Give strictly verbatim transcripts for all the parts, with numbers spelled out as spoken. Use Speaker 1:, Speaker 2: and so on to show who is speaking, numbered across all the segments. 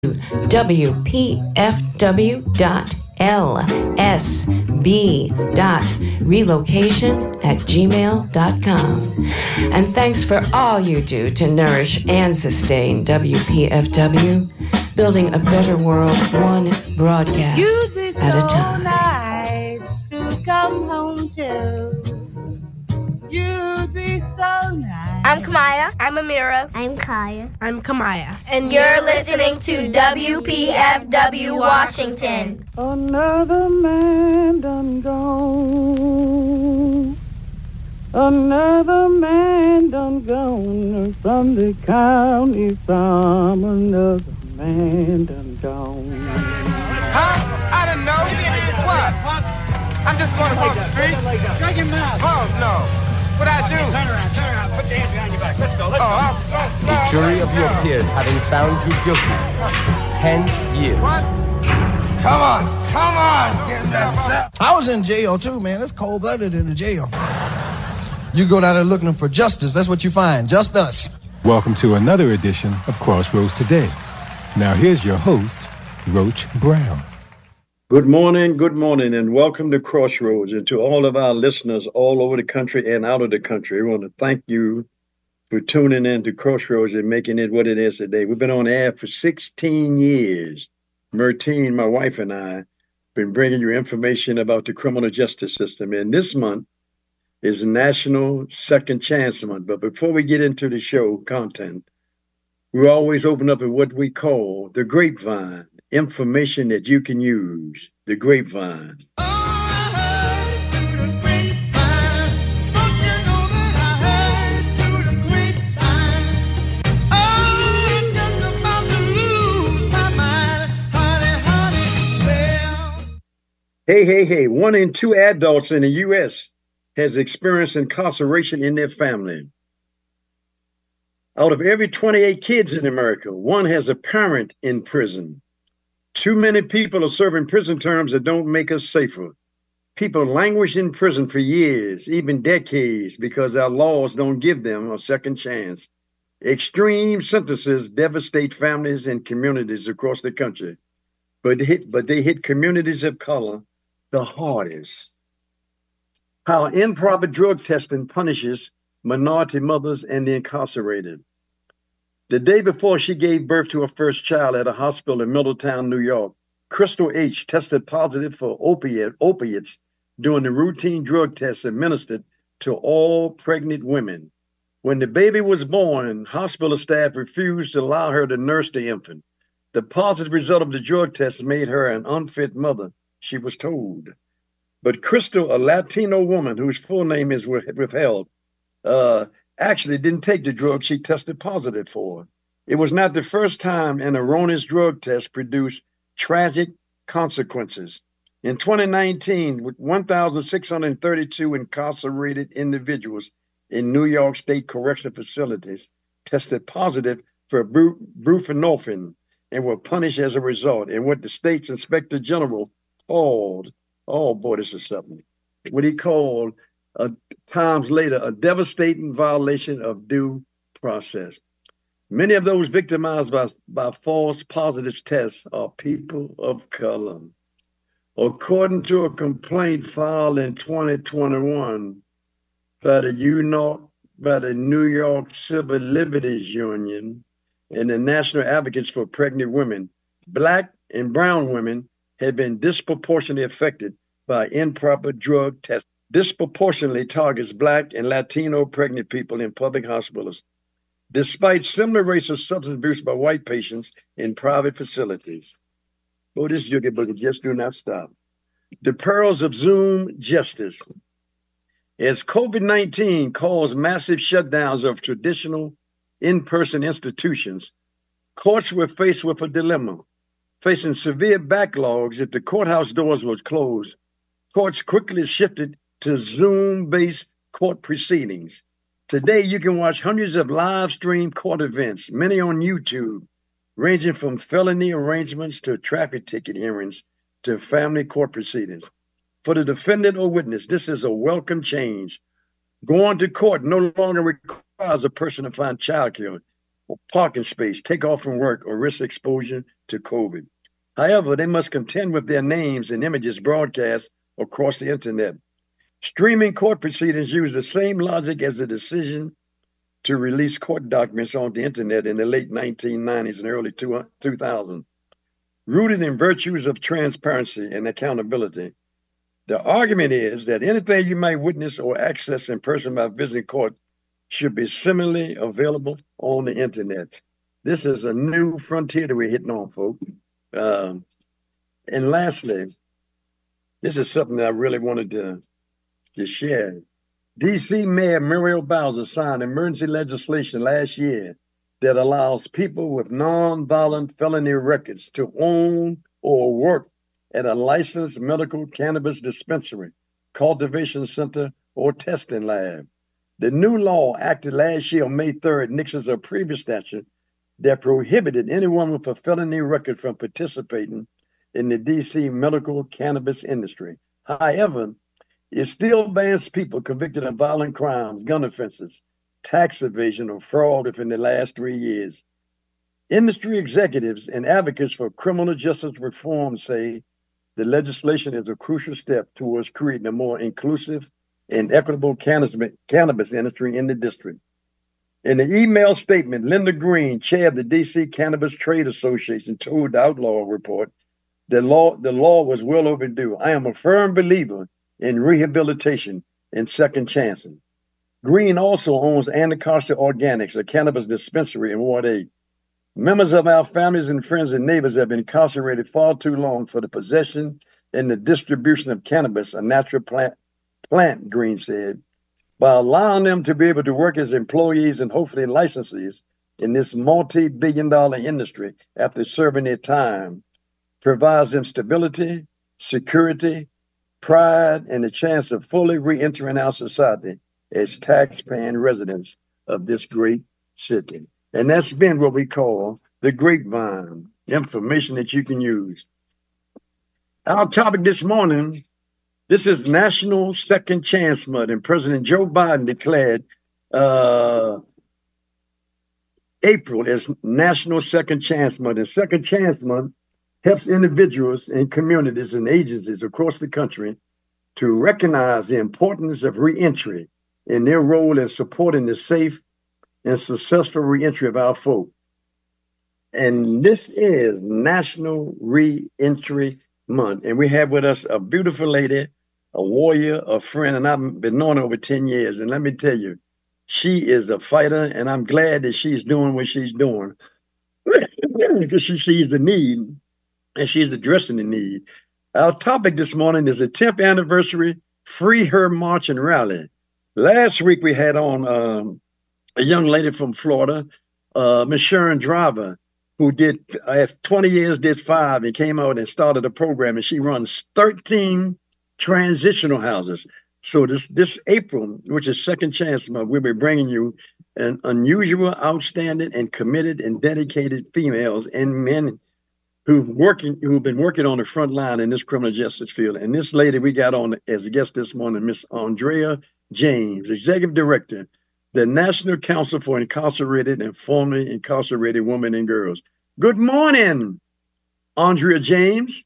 Speaker 1: w p f w dot l s b dot relocation at gmail dot com. And thanks for all you do to nourish and sustain W P F W, building a better world one broadcast
Speaker 2: You'd be so
Speaker 1: at a time.
Speaker 2: nice to come home to. You'd be so nice.
Speaker 3: I'm Kamaya.
Speaker 4: I'm Amira.
Speaker 5: I'm Kaya.
Speaker 4: I'm Kamaya.
Speaker 3: And you're listening to W P F W Washington.
Speaker 2: Another man done gone. Another man done gone from the county farm. Another man done gone.
Speaker 6: Huh? I don't know. What? I'm just going across the street.
Speaker 7: Shut your mouth.
Speaker 6: Oh, no. What I do?
Speaker 7: Okay, turn around, turn around. Put your hands behind your back. Let's go, let's
Speaker 6: Oh,
Speaker 7: go.
Speaker 6: I'm, oh, no,
Speaker 8: The jury of your peers having found you guilty. Ten years.
Speaker 6: What? Come on, come on, get in that cell.
Speaker 9: I was in jail too, man. It's cold-blooded in the jail. You go down there looking for justice. That's what you find. Just us.
Speaker 10: Welcome to another edition of Crossroads Today. Now here's your host, Roach Brown.
Speaker 11: Good morning, good morning, and welcome to Crossroads. And to all of our listeners all over the country and out of the country, I want to thank you for tuning in to Crossroads and making it what it is today. We've been on air for sixteen years. Mertine, my wife, and I have been bringing you information about the criminal justice system. And this month is National Second Chance Month. But before we get into the show content, we always open up at what we call the grapevine. Information that you can use, the grapevine. Hey, hey, hey, one in two adults in the U S has experienced incarceration in their family. Out of every twenty-eight kids in America, one has a parent in prison. Too many people are serving prison terms that don't make us safer. People languish in prison for years, even decades, because our laws don't give them a second chance. Extreme sentences devastate families and communities across the country, but hit, but they hit communities of color the hardest. How improper drug testing punishes minority mothers and the incarcerated. The day before she gave birth to her first child at a hospital in Middletown, New York, Crystal H. tested positive for opiate, opiates during the routine drug tests administered to all pregnant women. When the baby was born, hospital staff refused to allow her to nurse the infant. The positive result of the drug test made her an unfit mother, she was told. But Crystal, a Latino woman whose full name is withheld, uh, actually didn't take the drug she tested positive for. It was not the first time an erroneous drug test produced tragic consequences. In twenty nineteen, with one thousand six hundred thirty-two incarcerated individuals in New York State correctional facilities tested positive for bru- buprenorphine and were punished as a result. And what the state's inspector general called, oh boy, this is something, what he called Uh, times later, a devastating violation of due process. Many of those victimized by, by false positive tests are people of color. According to a complaint filed in twenty twenty-one by the, U- by the New York Civil Liberties Union and the National Advocates for Pregnant Women, Black and brown women have been disproportionately affected by improper drug testing. Disproportionately targets Black and Latino pregnant people in public hospitals, despite similar rates of substance abuse by white patients in private facilities. Oh, this juggy boogie just do not stop. The perils of Zoom justice. As COVID nineteen caused massive shutdowns of traditional in-person institutions, courts were faced with a dilemma. Facing severe backlogs if the courthouse doors were closed, courts quickly shifted to Zoom-based court proceedings. Today, you can watch hundreds of live-stream court events, many on YouTube, ranging from felony arrangements to traffic ticket hearings to family court proceedings. For the defendant or witness, this is a welcome change. Going to court no longer requires a person to find childcare or parking space, take off from work, or risk exposure to COVID. However, they must contend with their names and images broadcast across the internet. Streaming court proceedings use the same logic as the decision to release court documents on the internet in the late nineteen nineties and early two thousands. Rooted in virtues of transparency and accountability, the argument is that anything you might witness or access in person by visiting court should be similarly available on the internet. This is a new frontier that we're hitting on, folks. Um, and lastly, this is something that I really wanted to, to share. D C Mayor Muriel Bowser signed emergency legislation last year that allows people with nonviolent felony records to own or work at a licensed medical cannabis dispensary, cultivation center, or testing lab. The new law acted last year on May third nixes a previous statute that prohibited anyone with a felony record from participating in the D C medical cannabis industry. However, it still bans people convicted of violent crimes, gun offenses, tax evasion, or fraud within the last three years. Industry executives and advocates for criminal justice reform say the legislation is a crucial step towards creating a more inclusive and equitable cannabis, cannabis industry in the district. In an email statement, Linda Green, chair of the D C Cannabis Trade Association, told the Outlaw Report that law, the law was well overdue. I am a firm believer in rehabilitation and second chances. Green also owns Anacostia Organics, a cannabis dispensary in Ward eight. Members of our families and friends and neighbors have been incarcerated far too long for the possession and the distribution of cannabis, a natural plant, plant, Green said. By allowing them to be able to work as employees and hopefully licensees in this multi-billion dollar industry after serving their time provides them stability, security, pride, and the chance of fully re-entering our society as tax-paying residents of this great city. And that's been what we call the grapevine, information that you can use. Our topic this morning, this is National Second Chance Month, and President Joe Biden declared uh, April as National Second Chance Month. And Second Chance Month helps individuals and communities and agencies across the country to recognize the importance of reentry in their role in supporting the safe and successful reentry of our folk. And this is National Reentry Month. And we have with us a beautiful lady, a warrior, a friend, and I've been knowing her over ten years. And let me tell you, she is a fighter, and I'm glad that she's doing what she's doing because she sees the need and she's addressing the need. Our topic this morning is the tenth anniversary Free Her March and Rally. Last week we had on um, a young lady from Florida, uh, Miss Sharon Driver, who did, uh, twenty years, did five, and came out and started a program, and she runs thirteen transitional houses. So this this April, which is Second Chance Month, we'll be bringing you an unusual, outstanding, and committed and dedicated females and men who've working who've been working on the front line in this criminal justice field. And this lady we got on as a guest this morning, Miss Andrea James, Executive Director, the National Council for Incarcerated and Formerly Incarcerated Women and Girls. Good morning, Andrea James.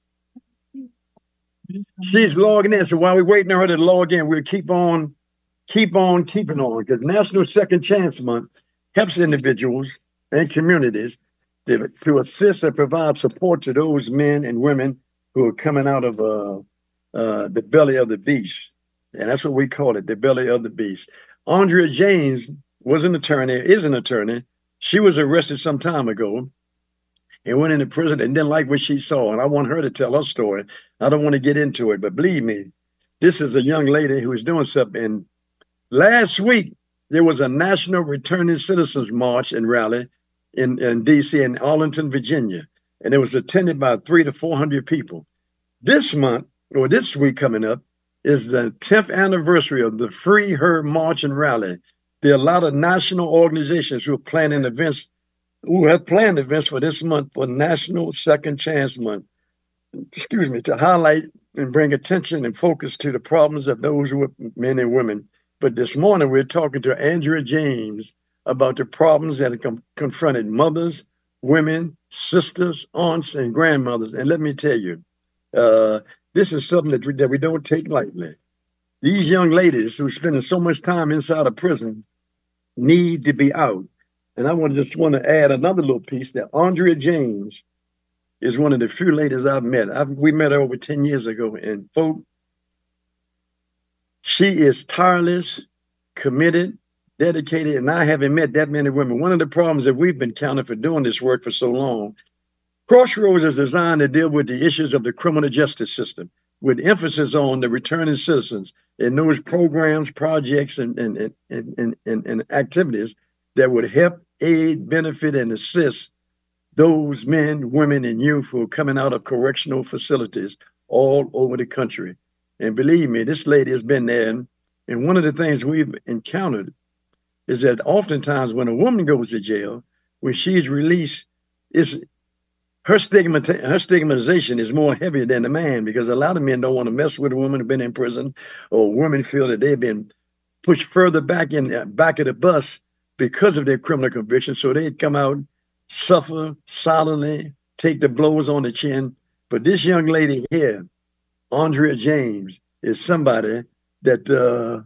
Speaker 11: She's logging in, so while we're waiting on her to log in, we'll keep on, keep on keeping on, because National Second Chance Month helps individuals and communities to, to assist and provide support to those men and women who are coming out of uh, uh, the belly of the beast. And that's what we call it, the belly of the beast. Andrea James was an attorney, is an attorney. She was arrested some time ago and went into prison and didn't like what she saw. And I want her to tell her story. I don't want to get into it, but believe me, this is a young lady who is doing something. And last week, there was a National Returning Citizens March and Rally in, in D C in Arlington, Virginia. And it was attended by three to four hundred people. This month, or this week coming up, is the tenth anniversary of the Free Her March and Rally. There are a lot of national organizations who are planning events, who have planned events for this month for National Second Chance Month, excuse me, to highlight and bring attention and focus to the problems of those who are men and women. But this morning, we're talking to Andrea James, about the problems that have com- confronted mothers, women, sisters, aunts, and grandmothers. And let me tell you, uh, this is something that we, that we don't take lightly. These young ladies who are spending so much time inside of prison need to be out. And I want to just want to add another little piece that Andrea James is one of the few ladies I've met. I've, we met her over ten years ago, and folk, she is tireless, committed, dedicated, and I haven't met that many women. One of the problems that we've been counting for doing this work for so long, Crossroads is designed to deal with the issues of the criminal justice system, with emphasis on the returning citizens and those programs, projects, and, and, and, and, and, and activities that would help, aid, benefit, and assist those men, women, and youth who are coming out of correctional facilities all over the country. And believe me, this lady has been there. And, and one of the things we've encountered is that oftentimes when a woman goes to jail, when she's released, it's her stigma, her stigmatization is more heavier than the man, because a lot of men don't want to mess with a woman who's been in prison, or women feel that they've been pushed further back in uh, back of the bus because of their criminal conviction. So they'd come out, suffer silently, take the blows on the chin. But this young lady here, Andrea James, is somebody that uh,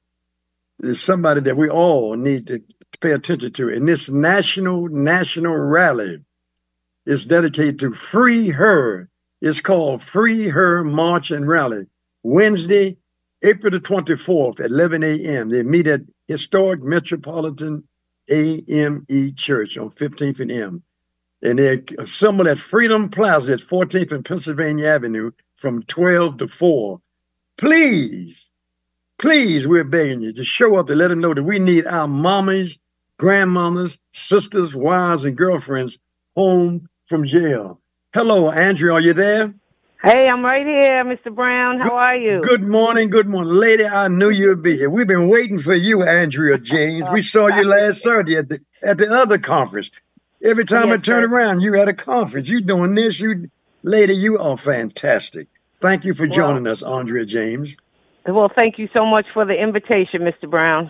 Speaker 11: is somebody that we all need to pay attention to. And this national national rally is dedicated to free her. It's called Free Her March and Rally. Wednesday, April the twenty-fourth at eleven a.m. They meet at Historic Metropolitan A M E Church on fifteenth and M. And they assemble at Freedom Plaza at fourteenth and Pennsylvania Avenue from twelve to four. Please, please, we're begging you to show up to let them know that we need our mommies, grandmothers, sisters, wives, and girlfriends home from jail. Hello, Andrea, are you there?
Speaker 2: Hey, I'm right here, Mister Brown. How
Speaker 11: good,
Speaker 2: are you?
Speaker 11: Good morning, good morning. Lady, I knew you'd be here. We've been waiting for you, Andrea James. We saw you last Saturday at the, at the other conference. Every time yes, I turn sir. around, you're at a conference. You doing this. You, lady, you are fantastic. Thank you for joining well, us, Andrea James.
Speaker 2: Well, thank you so much for the invitation, Mister Brown.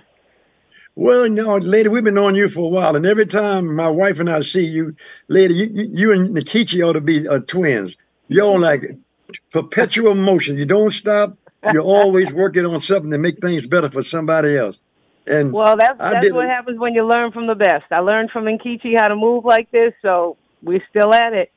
Speaker 11: Well, no, lady, we've been knowing you for a while, and every time my wife and I see you, lady, you, you, you and Nikichi ought to be uh, twins. You're like perpetual motion. You don't stop. You're always working on something to make things better for somebody else. And
Speaker 2: well, that's that's what happens when you learn from the best. I learned from Nkichi how to move like this, so we're still at it.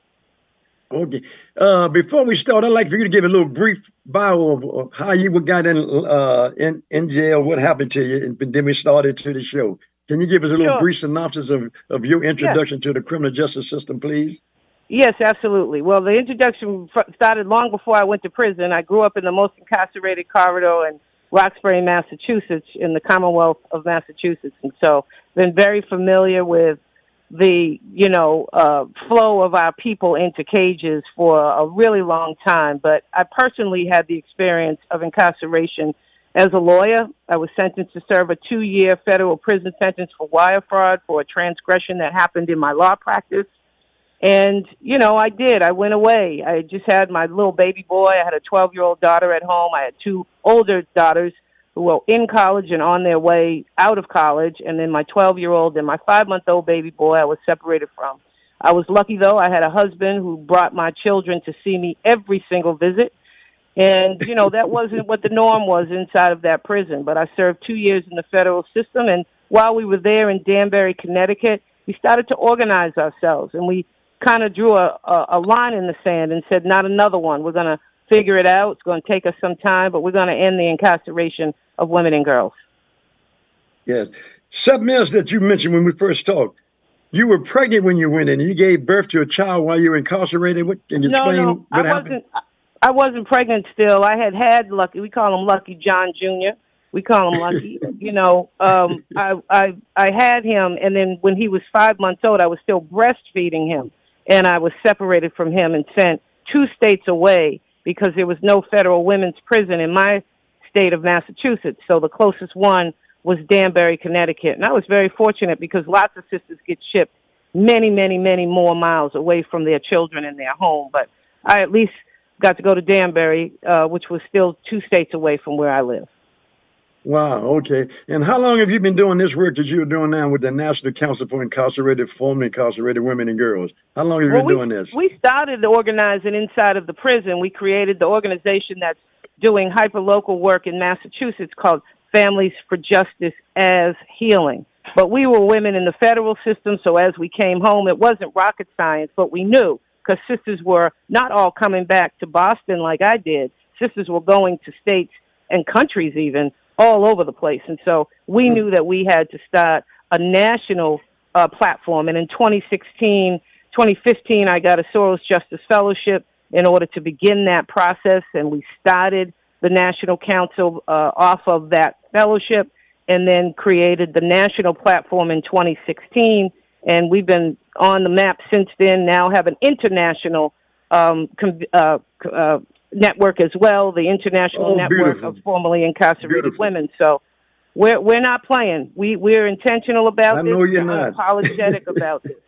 Speaker 11: Okay. Uh, before we start, I'd like for you to give a little brief bio of, of how you got in uh, in in jail, what happened to you, and then we started to the show. Can you give us a little sure. brief synopsis of, of your introduction yes. to the criminal justice system, please?
Speaker 2: Yes, absolutely. Well, the introduction started long before I went to prison. I grew up in the most incarcerated corridor in Roxbury, Massachusetts, in the Commonwealth of Massachusetts. And so been very familiar with the, you know, uh, flow of our people into cages for a really long time. But I personally had the experience of incarceration as a lawyer. I was sentenced to serve a two-year federal prison sentence for wire fraud for a transgression that happened in my law practice. And, you know, I did. I went away. I just had my little baby boy. I had a twelve-year-old daughter at home. I had two older daughters who were in college and on their way out of college. And then my twelve-year-old and my five-month-old baby boy I was separated from. I was lucky, though. I had a husband who brought my children to see me every single visit. And, you know, that wasn't what the norm was inside of that prison. But I served two years in the federal system. And while we were there in Danbury, Connecticut, we started to organize ourselves. And we kind of drew a, a, a line in the sand and said, not another one. We're going to figure it out. It's going to take us some time, but we're going to end the incarceration of women and girls.
Speaker 11: Yes. Something else that you mentioned when we first talked. You were pregnant when you went in. You gave birth to a child while you were incarcerated. What, can you
Speaker 2: no,
Speaker 11: explain
Speaker 2: no,
Speaker 11: what
Speaker 2: I
Speaker 11: happened?
Speaker 2: Wasn't, I wasn't pregnant still. I had had Lucky. We call him Lucky John Junior We call him Lucky. you know, um, I, I, I had him, and then when he was five months old, I was still breastfeeding him. And I was separated from him and sent two states away because there was no federal women's prison in my state of Massachusetts. So the closest one was Danbury, Connecticut. And I was very fortunate because lots of sisters get shipped many, many, many more miles away from their children and their home. But I at least got to go to Danbury, uh, which was still two states away from where I live.
Speaker 11: Wow. Okay. And how long have you been doing this work that you're doing now with the National Council for Incarcerated, Formerly Incarcerated Women and Girls? How long have you
Speaker 2: Well,
Speaker 11: been
Speaker 2: we,
Speaker 11: doing this?
Speaker 2: we started organizing inside of the prison. We created the organization that's doing hyperlocal work in Massachusetts called Families for Justice as Healing. But we were women in the federal system, so as we came home, it wasn't rocket science, but we knew because sisters were not all coming back to Boston like I did. Sisters were going to states and countries even all over the place. And so we knew that we had to start a national uh, platform. And in twenty sixteen, twenty fifteen, I got a Soros Justice Fellowship in order to begin that process. And we started the National Council uh, off of that fellowship and then created the national platform in twenty sixteen. And we've been on the map since then, now have an international um, com- uh, uh, network as well, the International
Speaker 11: Oh,
Speaker 2: Network
Speaker 11: beautiful.
Speaker 2: of Formerly Incarcerated
Speaker 11: Beautiful.
Speaker 2: Women. So we're we're not playing. We we're intentional about
Speaker 11: I
Speaker 2: this.
Speaker 11: know you're
Speaker 2: We're
Speaker 11: not.
Speaker 2: unapologetic about this.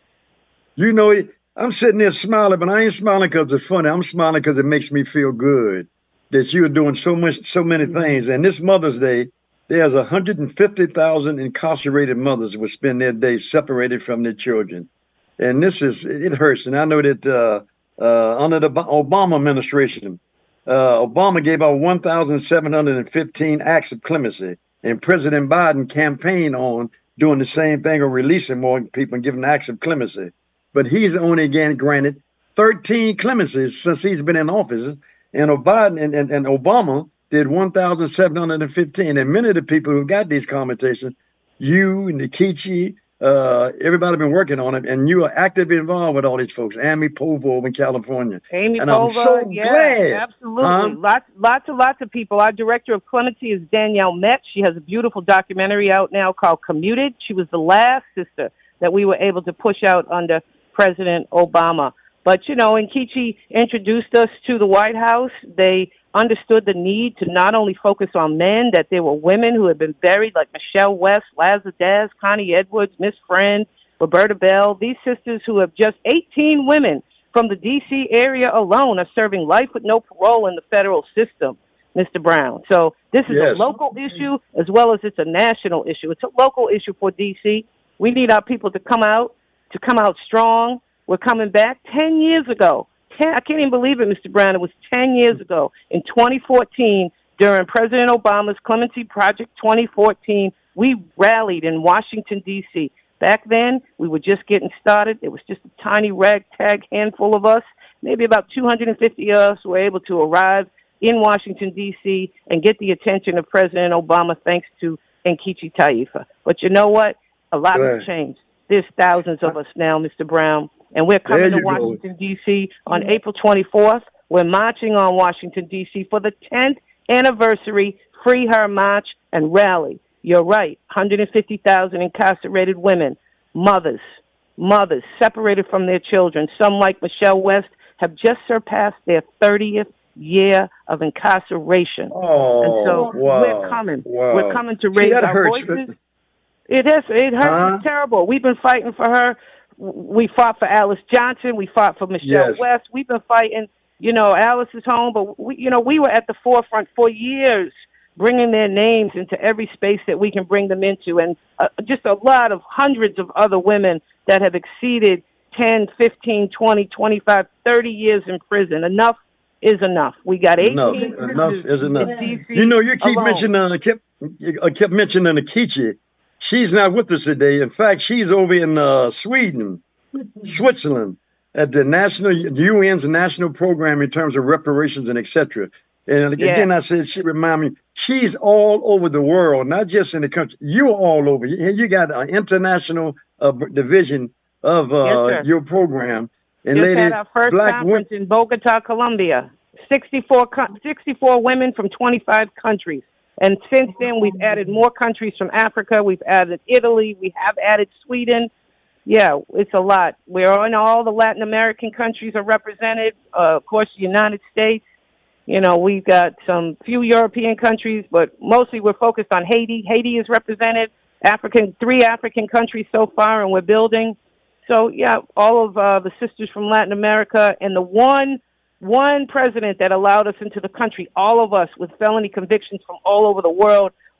Speaker 11: You know, I'm sitting there smiling, but I ain't smiling because it's funny. I'm smiling because it makes me feel good that you're doing so much, so many things. And this Mother's Day, there's one hundred fifty thousand incarcerated mothers will spend their days separated from their children. And this is, it hurts. And I know that uh, uh, under the Obama administration, uh, Obama gave out one thousand seven hundred fifteen acts of clemency. And President Biden campaigned on doing the same thing or releasing more people and giving acts of clemency. But he's only again granted thirteen clemencies since he's been in office. And Biden and, and, and Obama did one thousand seven hundred fifteen. And many of the people who got these commentations, you, Nikichi, uh, everybody been working on it. And you are actively involved with all these folks. Amy Povo in California.
Speaker 2: Amy
Speaker 11: and
Speaker 2: Pova,
Speaker 11: I'm so
Speaker 2: yeah,
Speaker 11: glad.
Speaker 2: absolutely.
Speaker 11: Huh?
Speaker 2: Lots, lots and lots of people. Our director of clemency is Danielle Metz. She has a beautiful documentary out now called Commuted. She was the last sister that we were able to push out under President Obama. But, you know, Nkichi introduced us to the White House. They understood the need to not only focus on men, that there were women who had been buried, like Michelle West, Lazar Daz, Connie Edwards, Miss Friend, Roberta Bell. These sisters who have just eighteen women from the D C area alone are serving life with no parole in the federal system, Mister Brown. So this is
Speaker 11: Yes.
Speaker 2: a local issue as well as it's a national issue. It's a local issue for D C. We need our people to come out, to come out strong. We're coming back ten years ago. Ten, I can't even believe it, Mister Brown. It was ten years ago in twenty fourteen during President Obama's Clemency Project twenty fourteen. We rallied in Washington, D C. Back then, we were just getting started. It was just a tiny ragtag handful of us. Maybe about two hundred fifty of us were able to arrive in Washington, D C and get the attention of President Obama thanks to Nkichi Taifa. But you know what? A lot
Speaker 11: Right.
Speaker 2: has changed. There's thousands of us now, Mister Brown. And we're coming
Speaker 11: There
Speaker 2: to
Speaker 11: you go.
Speaker 2: Washington, D C on April twenty-fourth. We're marching on Washington, D C for the tenth anniversary Free Her March and Rally. You're right, one hundred fifty thousand incarcerated women, mothers, mothers separated from their children. Some, like Michelle West, have just surpassed their thirtieth year of incarceration.
Speaker 11: Oh,
Speaker 2: and so
Speaker 11: wow.
Speaker 2: we're coming.
Speaker 11: Wow.
Speaker 2: We're coming to
Speaker 11: See,
Speaker 2: raise
Speaker 11: that
Speaker 2: our
Speaker 11: hurts.
Speaker 2: voices. It is. It hurts.
Speaker 11: Huh?
Speaker 2: It's terrible. We've been fighting for her. We fought for Alice Johnson. We fought for Michelle
Speaker 11: Yes.
Speaker 2: West. We've been fighting. You know, Alice is home, but we, you know, we were at the forefront for years, bringing their names into every space that we can bring them into, and uh, just a lot of hundreds of other women that have exceeded ten, fifteen, twenty, twenty-five, thirty years in prison. Enough is enough. We got eighteen.
Speaker 11: Enough.
Speaker 2: sisters
Speaker 11: Enough is enough.
Speaker 2: in D C
Speaker 11: You know, you keep
Speaker 2: alone.
Speaker 11: mentioning, uh, kept, I kept mentioning Nikichi. She's not with us today. In fact, she's over in uh, Sweden, Switzerland, at the national U N's national program in terms of reparations and et cetera. And
Speaker 2: Yeah.
Speaker 11: again, I said she remind me, she's all over the world, not just in the country. You're all over. You, you got an international uh, division of uh,
Speaker 2: Yes, sir.
Speaker 11: your program. And
Speaker 2: Just
Speaker 11: lady,
Speaker 2: had our first
Speaker 11: black
Speaker 2: conference
Speaker 11: women.
Speaker 2: in Bogota, Colombia. sixty-four, co- sixty-four women from twenty-five countries. And since then, we've added more countries from Africa. We've added Italy. We have added Sweden. Yeah, it's a lot. We're in all the Latin American countries are represented. Uh, of course, the United States. You know, we've got some few European countries, but mostly we're focused on Haiti. Haiti is represented. African, three African countries so far, and we're building. So, yeah, all of uh, the sisters from Latin America, and the one one president that allowed us into the country, all of us with felony convictions from all over the world,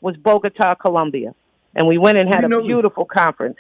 Speaker 2: was Bogota, Colombia. And we went and had
Speaker 11: You
Speaker 2: a
Speaker 11: know-
Speaker 2: beautiful conference.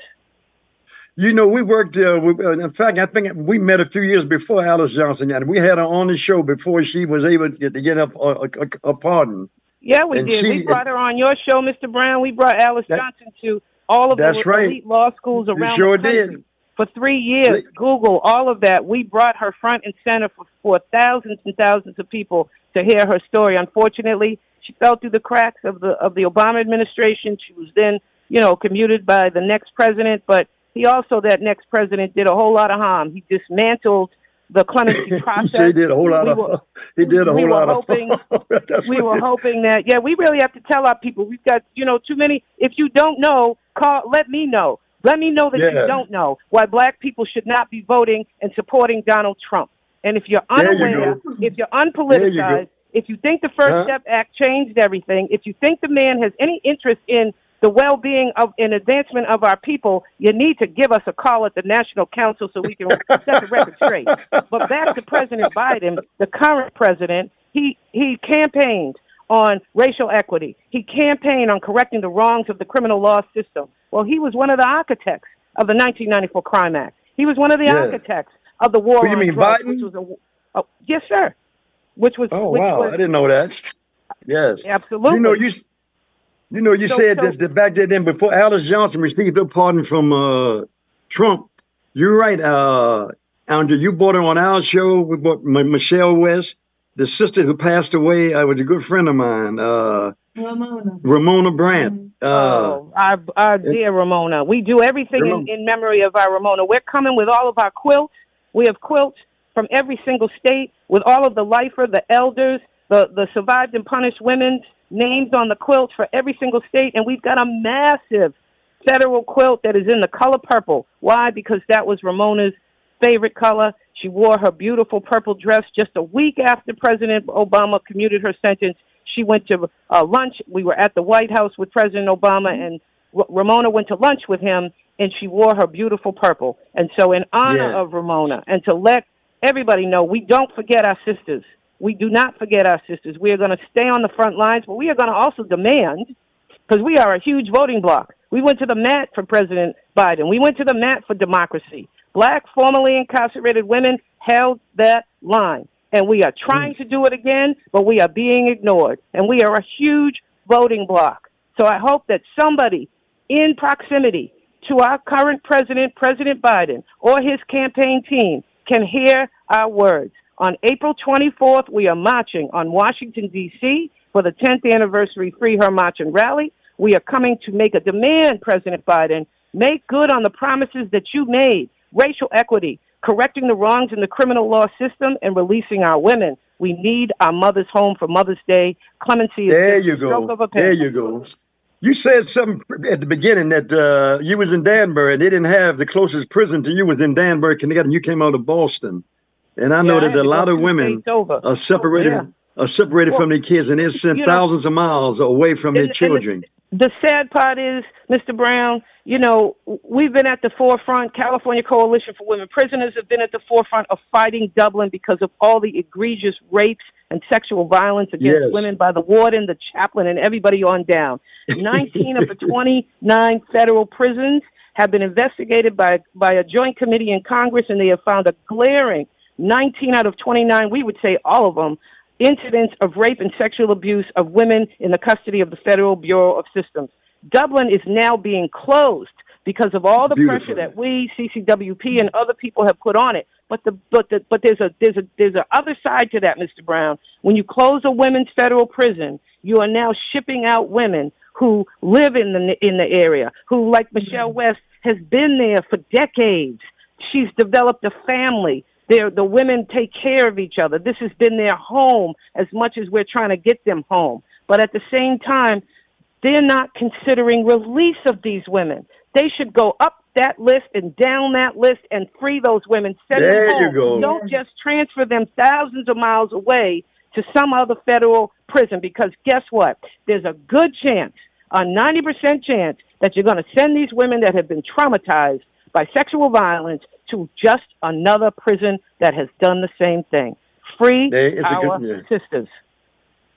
Speaker 11: You know, we worked. Uh, we, uh, in fact, I think we met a few years before Alice Johnson, and we had her on the show before she was able to get, to get up a, a, a pardon.
Speaker 2: Yeah, we
Speaker 11: And
Speaker 2: did.
Speaker 11: she-
Speaker 2: we brought her on your show, Mister Brown. We brought Alice
Speaker 11: That-
Speaker 2: Johnson to all of
Speaker 11: That's
Speaker 2: the
Speaker 11: right.
Speaker 2: elite law schools
Speaker 11: You
Speaker 2: around
Speaker 11: sure
Speaker 2: the country.
Speaker 11: did.
Speaker 2: For three years, Google, all of that. We brought her front and center for, for thousands and thousands of people to hear her story. Unfortunately, she fell through the cracks of the of the Obama administration. She was then, you know, commuted by the next president, but he also, that next president, did a whole lot of harm. He dismantled the clemency process.
Speaker 11: He did a whole lot
Speaker 2: We
Speaker 11: of.
Speaker 2: were-
Speaker 11: He did a
Speaker 2: we
Speaker 11: whole
Speaker 2: were
Speaker 11: lot
Speaker 2: hoping-
Speaker 11: of. That's
Speaker 2: we
Speaker 11: what-
Speaker 2: were hoping that, yeah, we really have to tell our people. We've got, you know, too many. If you don't know, call. Let me know. Let me know that
Speaker 11: Yeah.
Speaker 2: you don't know why black people should not be voting and supporting Donald Trump. And if you're
Speaker 11: There you
Speaker 2: unaware,
Speaker 11: go.
Speaker 2: if you're
Speaker 11: There you
Speaker 2: unpoliticized,
Speaker 11: go.
Speaker 2: if you think the First
Speaker 11: Huh?
Speaker 2: Step Act changed everything, if you think the man has any interest in the well-being of and advancement of our people, you need to give us a call at the National Council so we can set the record straight. But back to President Biden, the current president, he, he campaigned on racial equity. He campaigned on correcting the wrongs of the criminal law system. Well, he was one of the architects of the nineteen ninety-four Crime Act. He was one of the
Speaker 11: Yeah.
Speaker 2: architects of the war
Speaker 11: Who, you
Speaker 2: on
Speaker 11: mean
Speaker 2: drugs,
Speaker 11: Biden?
Speaker 2: which was a, oh, yes, sir. Which was
Speaker 11: Oh
Speaker 2: which
Speaker 11: wow!
Speaker 2: was,
Speaker 11: I didn't know that. Yes,
Speaker 2: absolutely.
Speaker 11: You know you. You know, you
Speaker 2: So-
Speaker 11: said
Speaker 2: so-
Speaker 11: that, that back then, before Alice Johnson received her pardon from uh, Trump. You're right, uh, Andrew. You brought her on our show. We brought M- Michelle West, the sister who passed away. I was a good friend of mine, uh,
Speaker 4: Ramona.
Speaker 11: Ramona Brandt. Uh,
Speaker 2: Oh, our, our dear Ramona. We do everything in,
Speaker 11: Ramona.
Speaker 2: in memory of our Ramona. We're coming with all of our quilts. We have quilts from every single state with all of the lifer, the elders, the, the survived and punished women's names on the quilts for every single state. And we've got a massive federal quilt that is in the color purple. Why? Because that was Ramona's favorite color. She wore her beautiful purple dress just a week after President Obama commuted her sentence. She went to uh, lunch. We were at the White House with President Obama, and R- Ramona went to lunch with him, and she wore her beautiful purple. And so in honor
Speaker 11: Yeah.
Speaker 2: of Ramona, and to let everybody know, we don't forget our sisters. We do not forget our sisters. We are going to stay on the front lines, but we are going to also demand, because we are a huge voting bloc. We went to the mat for President Biden. We went to the mat for democracy. Black, formerly incarcerated women held that line. And we are trying to do it again, but we are being ignored. And we are a huge voting bloc. So I hope that somebody in proximity to our current president, President Biden, or his campaign team can hear our words. On April twenty-fourth, we are marching on Washington, D C for the tenth anniversary Free Her March and Rally. We are coming to make a demand, President Biden, make good on the promises that you made, racial equity, correcting the wrongs in the criminal law system, and releasing our women. We need our mothers home for Mother's Day. Clemency is
Speaker 11: there
Speaker 2: just
Speaker 11: you
Speaker 2: a stroke
Speaker 11: go.
Speaker 2: of a pen.
Speaker 11: There you go. You said something at the beginning that uh, you was in Danbury. They didn't have the closest prison to you was in Danbury, Connecticut, and you came out of Boston. And I know
Speaker 2: Yeah, I
Speaker 11: that
Speaker 2: had
Speaker 11: a
Speaker 2: to
Speaker 11: lot
Speaker 2: go
Speaker 11: of
Speaker 2: two
Speaker 11: women
Speaker 2: states over.
Speaker 11: are separated,
Speaker 2: Yeah.
Speaker 11: are separated
Speaker 2: Well,
Speaker 11: from their kids, and they're sent
Speaker 2: you know,
Speaker 11: thousands of miles away from their
Speaker 2: and- and the-
Speaker 11: children.
Speaker 2: The sad part is, Mister Brown, you know, we've been at the forefront. California Coalition for Women Prisoners have been at the forefront of fighting Dublin because of all the egregious rapes and sexual violence against
Speaker 11: Yes.
Speaker 2: women by the warden, the chaplain, and everybody on down. nineteen of the twenty-nine federal prisons have been investigated by, by a joint committee in Congress, and they have found a glaring nineteen out of twenty-nine, we would say all of them, incidents of rape and sexual abuse of women in the custody of the Federal Bureau of Systems. Dublin is now being closed because of all the
Speaker 11: Beautiful.
Speaker 2: pressure that we, C C W P, and other people have put on it. But the but the but there's a there's a there's a other side to that, Mister Brown. When you close a women's federal prison, you are now shipping out women who live in the in the area, who, like Michelle West, has been there for decades. She's developed a family. They're, the women take care of each other. This has been their home as much as we're trying to get them home. But at the same time, they're not considering release of these women. They should go up that list and down that list and free those women. Send
Speaker 11: There
Speaker 2: them home.
Speaker 11: you go.
Speaker 2: Don't just transfer them thousands of miles away to some other federal prison, because guess what? There's a good chance, a ninety percent chance, that you're going to send these women that have been traumatized by sexual violence to just another prison that has done the same thing. Free
Speaker 11: There is a
Speaker 2: our
Speaker 11: good- yeah.
Speaker 2: sisters.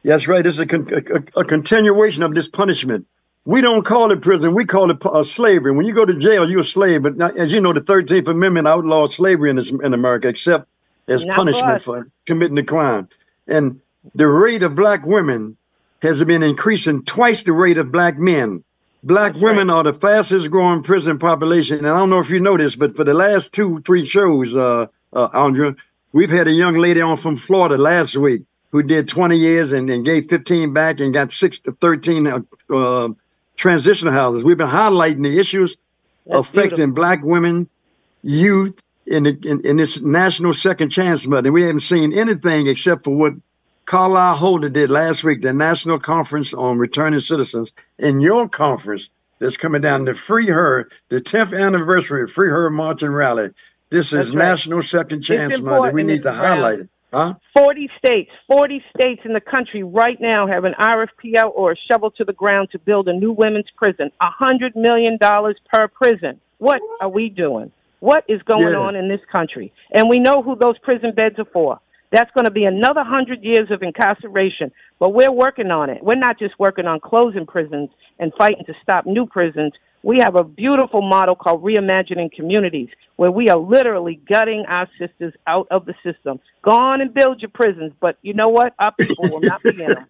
Speaker 11: That's right. It's a, con- a, a continuation of this punishment. We don't call it prison. We call it uh, slavery. When you go to jail, you're a slave. But now, as you know, the thirteenth Amendment outlawed slavery in, this, in America, except as
Speaker 2: Not
Speaker 11: punishment
Speaker 2: for
Speaker 11: for committing the crime. And the rate of black women has been increasing twice the rate of black men. Black
Speaker 2: That's
Speaker 11: women
Speaker 2: right.
Speaker 11: are the fastest growing prison population. And I don't know if you know this, but for the last two, three shows, uh, uh, Andrea, we've had a young lady on from Florida last week who did twenty years and, and gave fifteen back and got six to thirteen uh, uh, transitional houses. We've been highlighting the issues
Speaker 2: That's
Speaker 11: affecting
Speaker 2: beautiful.
Speaker 11: black women, youth, in, the, in in this national second chance money. We haven't seen anything except for what Carlisle Holder did last week, the National Conference on Returning Citizens, and your conference that's coming down to Free Her, the tenth anniversary of Free Her March and Rally. This is
Speaker 2: That's right.
Speaker 11: National Second
Speaker 2: It's
Speaker 11: Chance money. We
Speaker 2: important,
Speaker 11: need
Speaker 2: Mister
Speaker 11: to highlight
Speaker 2: Brown.
Speaker 11: it. Huh?
Speaker 2: forty states, forty states in the country right now have an R F P out or a shovel to the ground to build a new women's prison. one hundred million dollars per prison. What are we doing? What is going
Speaker 11: Yeah.
Speaker 2: on in this country? And we know who those prison beds are for. That's going to be another one hundred years of incarceration. But we're working on it. We're not just working on closing prisons and fighting to stop new prisons. We have a beautiful model called Reimagining Communities, where we are literally gutting our sisters out of the system. Go on and build your prisons, but you know what? Our people will not be in them.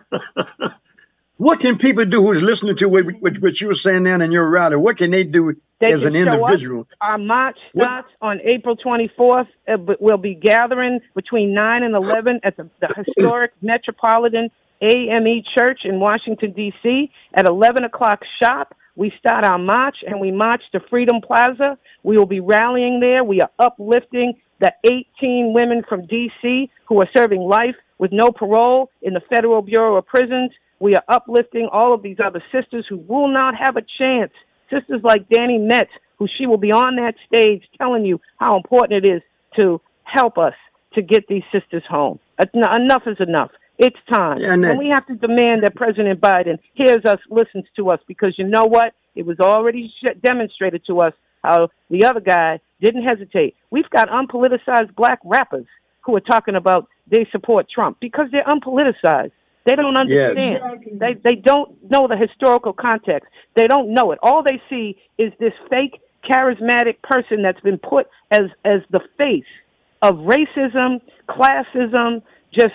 Speaker 11: What can people do who's listening to what, what, what you were saying then in your rally? What can they do
Speaker 2: They
Speaker 11: as
Speaker 2: can
Speaker 11: an
Speaker 2: show up.
Speaker 11: individual?
Speaker 2: Our march
Speaker 11: What-
Speaker 2: starts on April twenty-fourth. Uh, but we'll be gathering between nine and eleven at the, the historic Metropolitan A M E Church in Washington, D C At eleven o'clock sharp, we start our march, and we march to Freedom Plaza. We will be rallying there. We are uplifting the eighteen women from D C who are serving life with no parole in the Federal Bureau of Prisons. We are uplifting all of these other sisters who will not have a chance. Sisters like Danny Metz, who she will be on that stage telling you how important it is to help us to get these sisters home. En- Enough is enough. It's time.
Speaker 11: Yeah, and that-
Speaker 2: and we have to demand that President Biden hears us, listens to us, because you know what? It was already sh- demonstrated to us how the other guy didn't hesitate. We've got unpoliticized black rappers who are talking about they support Trump because they're unpoliticized. They don't understand. They they don't know the historical context. They don't know it. All they see is this fake, charismatic person that's been put as as the face of racism, classism, just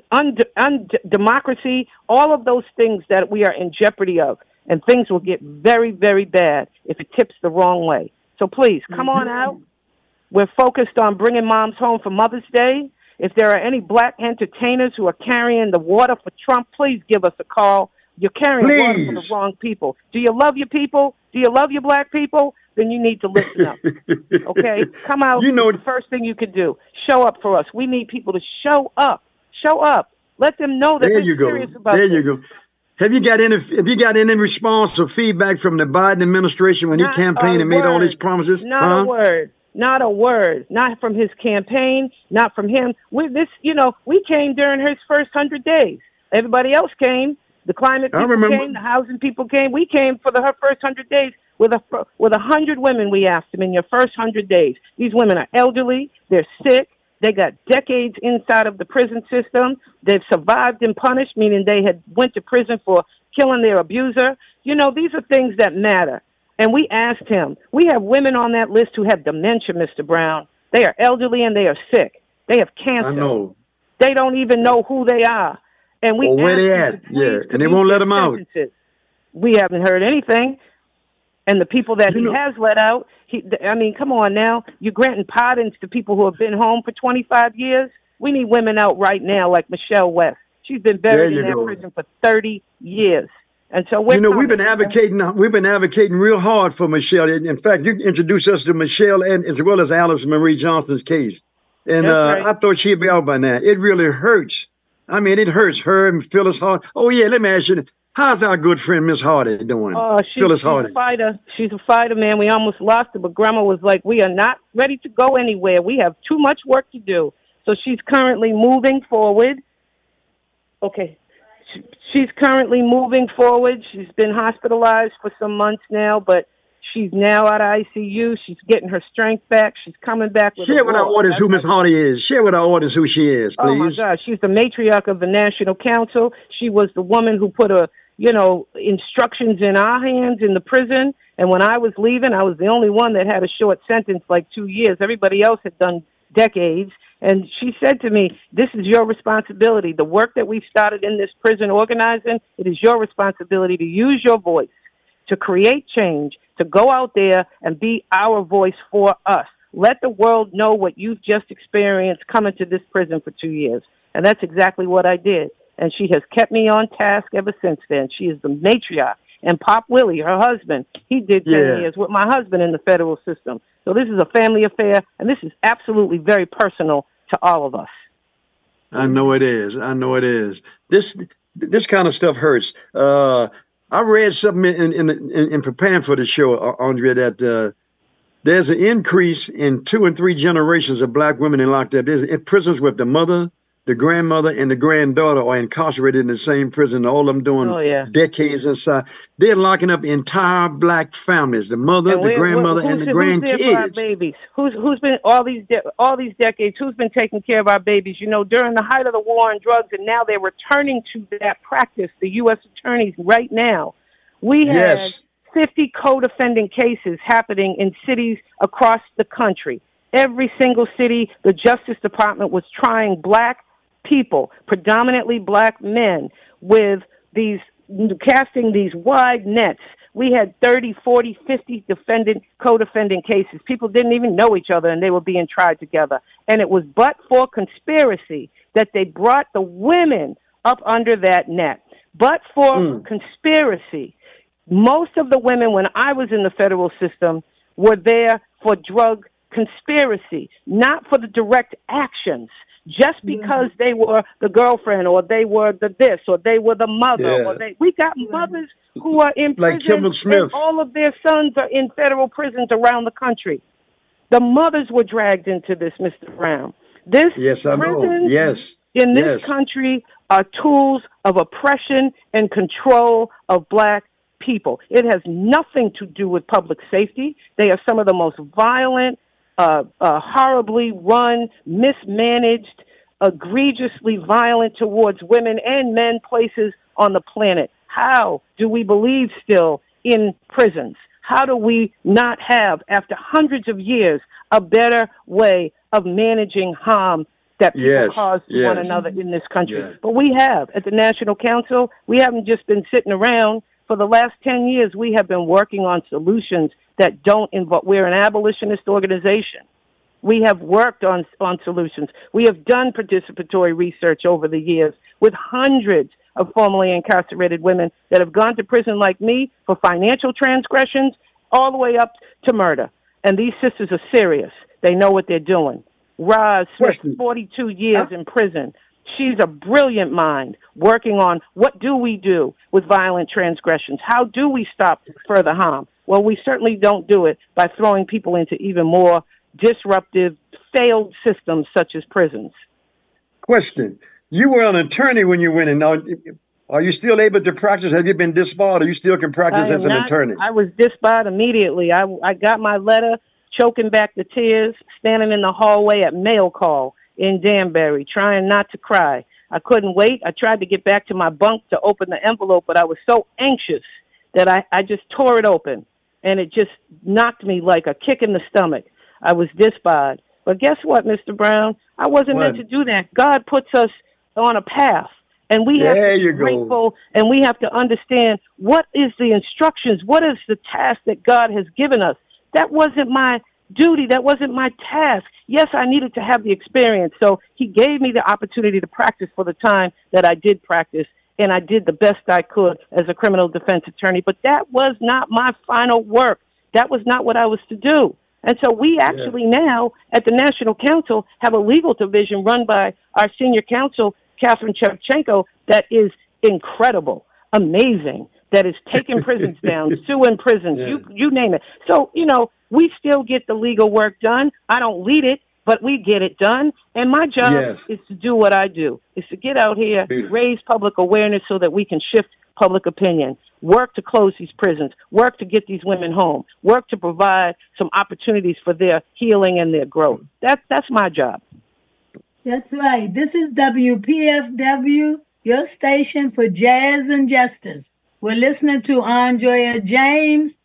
Speaker 2: undemocracy, all of those things that we are in jeopardy of. And things will get very, very bad if it tips the wrong way. So please, come on out. We're focused on bringing moms home for Mother's Day. If there are any black entertainers who are carrying the water for Trump, please give us a call. You're carrying water for the wrong people. Do you love your people? Do you love your black people? Then you need to listen up. Okay? Come out.
Speaker 11: You know-
Speaker 2: the first thing you could do. Show up for us. We need people to show up. Show up. Let them know that
Speaker 11: There
Speaker 2: they're
Speaker 11: you go.
Speaker 2: serious about
Speaker 11: There
Speaker 2: this.
Speaker 11: you go. Have you got any? Have you got any response or feedback from the Biden administration when
Speaker 2: Not
Speaker 11: he campaigned
Speaker 2: a
Speaker 11: and made all
Speaker 2: word.
Speaker 11: these promises?
Speaker 2: Not
Speaker 11: huh?
Speaker 2: a word. Not a word. Not from his campaign. Not from him. We this, you know, we came during his first hundred days. Everybody else came. The climate
Speaker 11: I
Speaker 2: people
Speaker 11: remember-
Speaker 2: came. The housing people came. We came for the her first hundred days with a with a hundred women. We asked them in your first hundred days. These women are elderly. They're sick. They got decades inside of the prison system. They've survived and punished, meaning they had went to prison for killing their abuser. You know, these are things that matter. And we asked him. We have women on that list who have dementia, Mister Brown. They are elderly and they are sick. They have cancer.
Speaker 11: I know.
Speaker 2: They don't even know who they are. And we
Speaker 11: Or where
Speaker 2: asked
Speaker 11: they
Speaker 2: them
Speaker 11: at,
Speaker 2: to please
Speaker 11: yeah, and they
Speaker 2: commute
Speaker 11: won't let
Speaker 2: their
Speaker 11: them out.
Speaker 2: sentences. We haven't heard anything. And the people that
Speaker 11: You
Speaker 2: he
Speaker 11: know-
Speaker 2: has let out, he, I mean, come on now. You're granting pardons to people who have been home for twenty-five years. We need women out right now like Michelle West. She's been
Speaker 11: There
Speaker 2: buried
Speaker 11: you
Speaker 2: in that
Speaker 11: go.
Speaker 2: prison for thirty years. And so we're
Speaker 11: You know, we've
Speaker 2: coming.
Speaker 11: been advocating. We've been advocating real hard for Michelle. In in fact, you introduced us to Michelle and as well as Alice Marie Johnson's case, and
Speaker 2: That's
Speaker 11: uh,
Speaker 2: right.
Speaker 11: I thought she'd be out by now. It really hurts. I mean, it hurts her and Phyllis Hardy. Oh yeah, let me ask you, how's our good friend Miss Hardy doing?
Speaker 2: Oh, she's,
Speaker 11: Phyllis
Speaker 2: she's
Speaker 11: Hardy.
Speaker 2: a fighter. She's a fighter, man. We almost lost her, but Grandma was like, we are not ready to go anywhere. We have too much work to do. So she's currently moving forward. Okay. She, she's currently moving forward. She's been hospitalized for some months now, but She's now out of I C U. She's getting her strength back. She's coming back. With
Speaker 11: Share with our audience who Miss Hardy is. Share with our audience who she is, please.
Speaker 2: Oh, my God. She's the matriarch of the National Council. She was the woman who put a, you know, instructions in our hands in the prison. And when I was leaving, I was the only one that had a short sentence, like two years. Everybody else had done decades. And she said to me, this is your responsibility. The work that we've started in this prison organizing, it is your responsibility to use your voice, to create change, to go out there and be our voice for us. Let the world know what you've just experienced coming to this prison for two years. And that's exactly what I did. And she has kept me on task ever since then. She is the matriarch. And Pop Willie, her husband, he did ten
Speaker 11: Yeah.
Speaker 2: years with my husband in the federal system. So this is a family affair, and this is absolutely very personal to all of us.
Speaker 11: I know it is. I know it is. This this kind of stuff hurts. Uh, I read something in in, in, in preparing for the show, Andrea, that uh, there's an increase in two and three generations of black women in locked up. There's in prisons with the mother, the grandmother, and the granddaughter are incarcerated in the same prison. All of them doing
Speaker 2: Oh, yeah.
Speaker 11: decades inside. They're locking up entire black families: the mother,
Speaker 2: And
Speaker 11: the
Speaker 2: we're-
Speaker 11: grandmother,
Speaker 2: we're-
Speaker 11: and the
Speaker 2: who's- who's there for our
Speaker 11: grandkids.
Speaker 2: babies? Who's who's been all these de- all these decades? Who's been taking care of our babies? You know, during the height of the war on drugs, and now they're returning to that practice. The U S attorneys right now, we have
Speaker 11: Yes.
Speaker 2: fifty co-defendant cases happening in cities across the country. Every single city, the Justice Department was trying black people, predominantly black men, with these casting these wide nets. We had thirty, forty, fifty defendant, co-defendant cases. People didn't even know each other, and they were being tried together. And it was but for conspiracy that they brought the women up under that net. But for
Speaker 11: Mm.
Speaker 2: conspiracy, most of the women, when I was in the federal system, were there for drug conspiracy, not for the direct actions. Just because they were the girlfriend, or they were the this, or they were the mother,
Speaker 11: Yeah.
Speaker 2: or they, we got mothers who are in
Speaker 11: Like
Speaker 2: prison,
Speaker 11: Kimball Smith.
Speaker 2: and all of their sons are in federal prisons around the country. The mothers were dragged into this, Mister Brown. This
Speaker 11: Yes, I know.
Speaker 2: prisons
Speaker 11: Yes.
Speaker 2: in this
Speaker 11: Yes.
Speaker 2: country are tools of oppression and control of black people. It has nothing to do with public safety. They are some of the most violent, uh, uh, horribly run, mismanaged, egregiously violent towards women and men places on the planet. How do we believe still in prisons? How do we not have, after hundreds of years, a better way of managing harm that people
Speaker 11: Yes,
Speaker 2: cause to one
Speaker 11: yes.
Speaker 2: another in this country?
Speaker 11: Yes.
Speaker 2: But we have, at the National Council, we haven't just been sitting around. For the last ten years, we have been working on solutions that don't involve, we're an abolitionist organization. We have worked on, on solutions. We have done participatory research over the years with hundreds of formerly incarcerated women that have gone to prison like me for financial transgressions all the way up to murder. And these sisters are serious. They know what they're doing. Roz Smith,
Speaker 11: Question.
Speaker 2: forty-two years in prison. She's a brilliant mind working on what do we do with violent transgressions? How do we stop further harm? Well, we certainly don't do it by throwing people into even more disruptive, failed systems such as prisons.
Speaker 11: Question. You were an attorney when you went in. Now, are you still able to practice? Have you been disbarred, or you still can practice
Speaker 2: I
Speaker 11: as
Speaker 2: am
Speaker 11: an
Speaker 2: not-
Speaker 11: attorney?
Speaker 2: I was disbarred immediately. I, I got my letter, choking back the tears, standing in the hallway at mail call in Danbury, trying not to cry. I couldn't wait. I tried to get back to my bunk to open the envelope, but I was so anxious that I, I just tore it open, and it just knocked me like a kick in the stomach. I was disbarred. But guess what, Mister Brown? I wasn't
Speaker 11: What?
Speaker 2: meant to do that. God puts us on a path, and we have
Speaker 11: There
Speaker 2: to be
Speaker 11: you go.
Speaker 2: grateful, and we have to understand what is the instructions, what is the task that God has given us. That wasn't my duty. That wasn't my task. Yes, I needed to have the experience, so he gave me the opportunity to practice for the time that I did practice, and I did the best I could as a criminal defense attorney. But that was not my final work. That was not what I was to do. And so we actually now at the National Council have a legal division run by our senior counsel, Catherine Shevchenko, that is incredible, amazing, that is taking prisons down, suing prisons,
Speaker 11: Yeah.
Speaker 2: you you name it. So, you know, we still get the legal work done. I don't lead it, but we get it done. And my job
Speaker 11: Yes.
Speaker 2: is to do what I do, is to get out here,
Speaker 11: Beautiful.
Speaker 2: raise public awareness so that we can shift public opinion, work to close these prisons, work to get these women home, work to provide some opportunities for their healing and their growth. That's, that's my job.
Speaker 4: That's right. This is W P F W, your station for jazz and justice. We're listening to Andrea James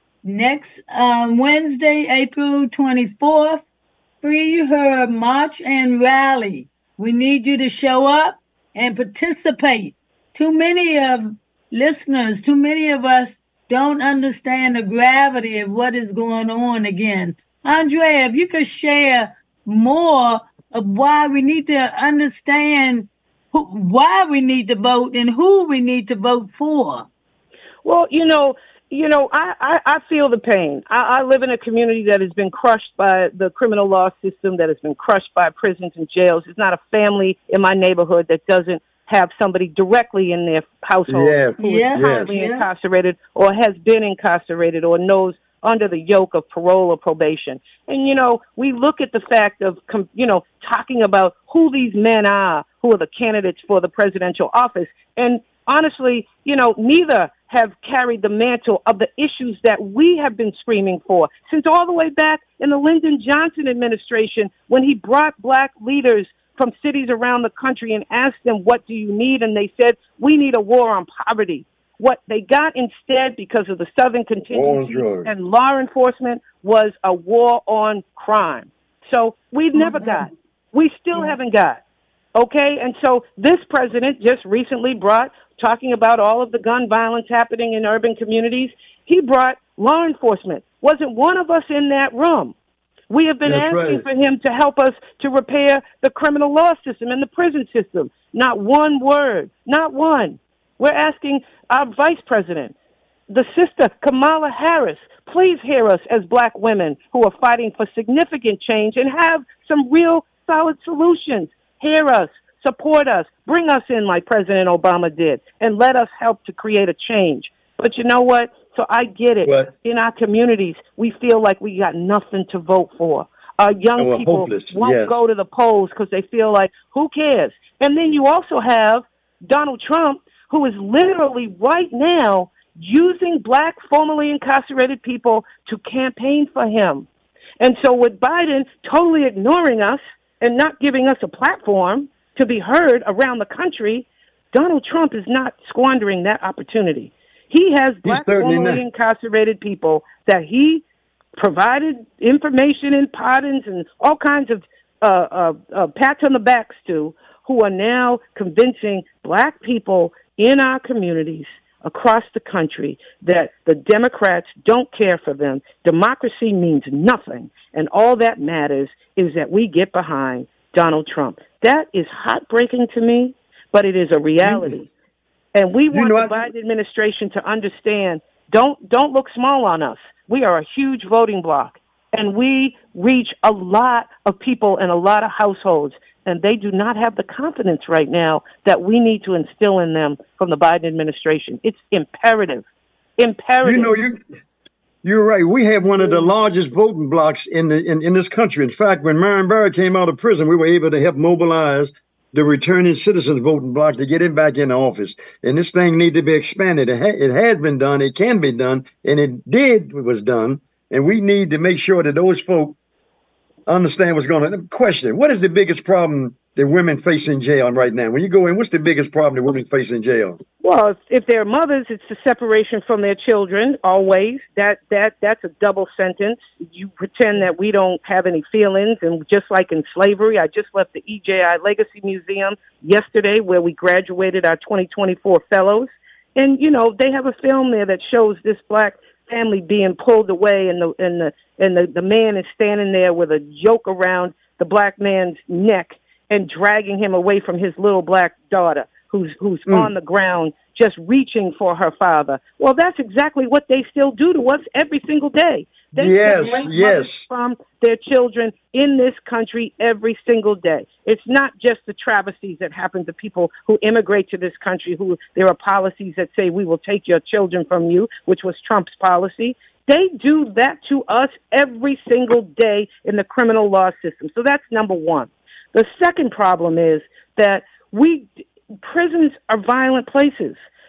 Speaker 4: next um, Wednesday, April twenty-fourth. Free Her March and Rally. We need you to show up and participate. Too many of listeners, too many of us don't understand the gravity of what is going on again. Andrea, if you could share more of why we need to understand who, why we need to vote and who we need to vote for.
Speaker 2: Well, you know, you know, I, I, I feel the pain. I, I live in a community that has been crushed by the criminal law system, that has been crushed by prisons and jails. There's not a family in my neighborhood that doesn't have somebody directly in their household
Speaker 11: yeah.
Speaker 2: who
Speaker 4: yeah.
Speaker 2: is currently
Speaker 4: yeah.
Speaker 2: incarcerated or has been incarcerated or knows under the yoke of parole or probation. And, you know, we look at the fact of, you know, talking about who these men are, who are the candidates for the presidential office. And honestly, you know, neither have carried the mantle of the issues that we have been screaming for since all the way back in the Lyndon Johnson administration, when he brought black leaders from cities around the country and asked them, what do you need? And they said, we need a war on poverty. What they got instead, because of the Southern contingency and law enforcement, was a war on crime. So we've never mm-hmm. got, we still yeah. haven't got. Okay, and so this president just recently brought, talking about all of the gun violence happening in urban communities, he brought law enforcement. Wasn't one of us in that room. We have been
Speaker 11: That's
Speaker 2: asking
Speaker 11: right.
Speaker 2: for him to help us to repair the criminal law system and the prison system. Not one word, not one. We're asking our vice president, the sister Kamala Harris, please hear us as black women who are fighting for significant change and have some real solid solutions. Hear us, support us, bring us in like President Obama did, and let us help to create a change. But you know what? So I get it.
Speaker 11: What?
Speaker 2: In our communities, we feel like we got nothing to vote for. Our young
Speaker 11: Oh,
Speaker 2: people
Speaker 11: hopeless.
Speaker 2: won't
Speaker 11: Yes.
Speaker 2: go to the polls because they feel like, who cares? And then you also have Donald Trump, who is literally right now using black formerly incarcerated people to campaign for him. And so with Biden totally ignoring us and not giving us a platform to be heard around the country, Donald Trump is not squandering that opportunity. He has black formerly incarcerated people that he provided information and pardons and all kinds of uh, uh, uh, pats on the backs to, who are now convincing black people in our communities across the country that the Democrats don't care for them. Democracy means nothing, and all that matters is that we get behind Donald Trump. That is heartbreaking to me, but it is a reality. And we want
Speaker 11: you know
Speaker 2: the Biden administration to understand, don't don't look small on us. We are a huge voting bloc, and we reach a lot of people in a lot of households, and they do not have the confidence right now that we need to instill in them from the Biden administration. It's imperative. Imperative.
Speaker 11: You know, you, you're right. We have one of the largest voting blocks in, the, in, in this country. In fact, when Marion Barrett came out of prison, we were able to help mobilize the returning citizens voting block to get him back in office. And this thing needs to be expanded. It, ha- it has been done. It can be done. And it did, it was done. And we need to make sure that those folk understand what's going on. Question, what is the biggest problem that women face in jail right now? When you go in, what's the biggest problem that women face in jail?
Speaker 2: Well, if, if they're mothers, it's the separation from their children, always. That that That's a double sentence. You pretend that we don't have any feelings, and just like in slavery, I just left the E J I Legacy Museum yesterday where we graduated our twenty twenty-four fellows. And, you know, they have a film there that shows this black family being pulled away, and the and the and the, the man is standing there with a yoke around the black man's neck and dragging him away from his little black daughter who's who's mm. on the ground just reaching for her father. Well, that's exactly what they still do to us every single day. They
Speaker 11: yes,
Speaker 2: separate
Speaker 11: yes.
Speaker 2: from their children in this country every single day. It's not just the travesties that happen to people who immigrate to this country, who there are policies that say we will take your children from you, which was Trump's policy. They do that to us every single day in the criminal law system. So that's number one. The second problem is that we prisons are violent places.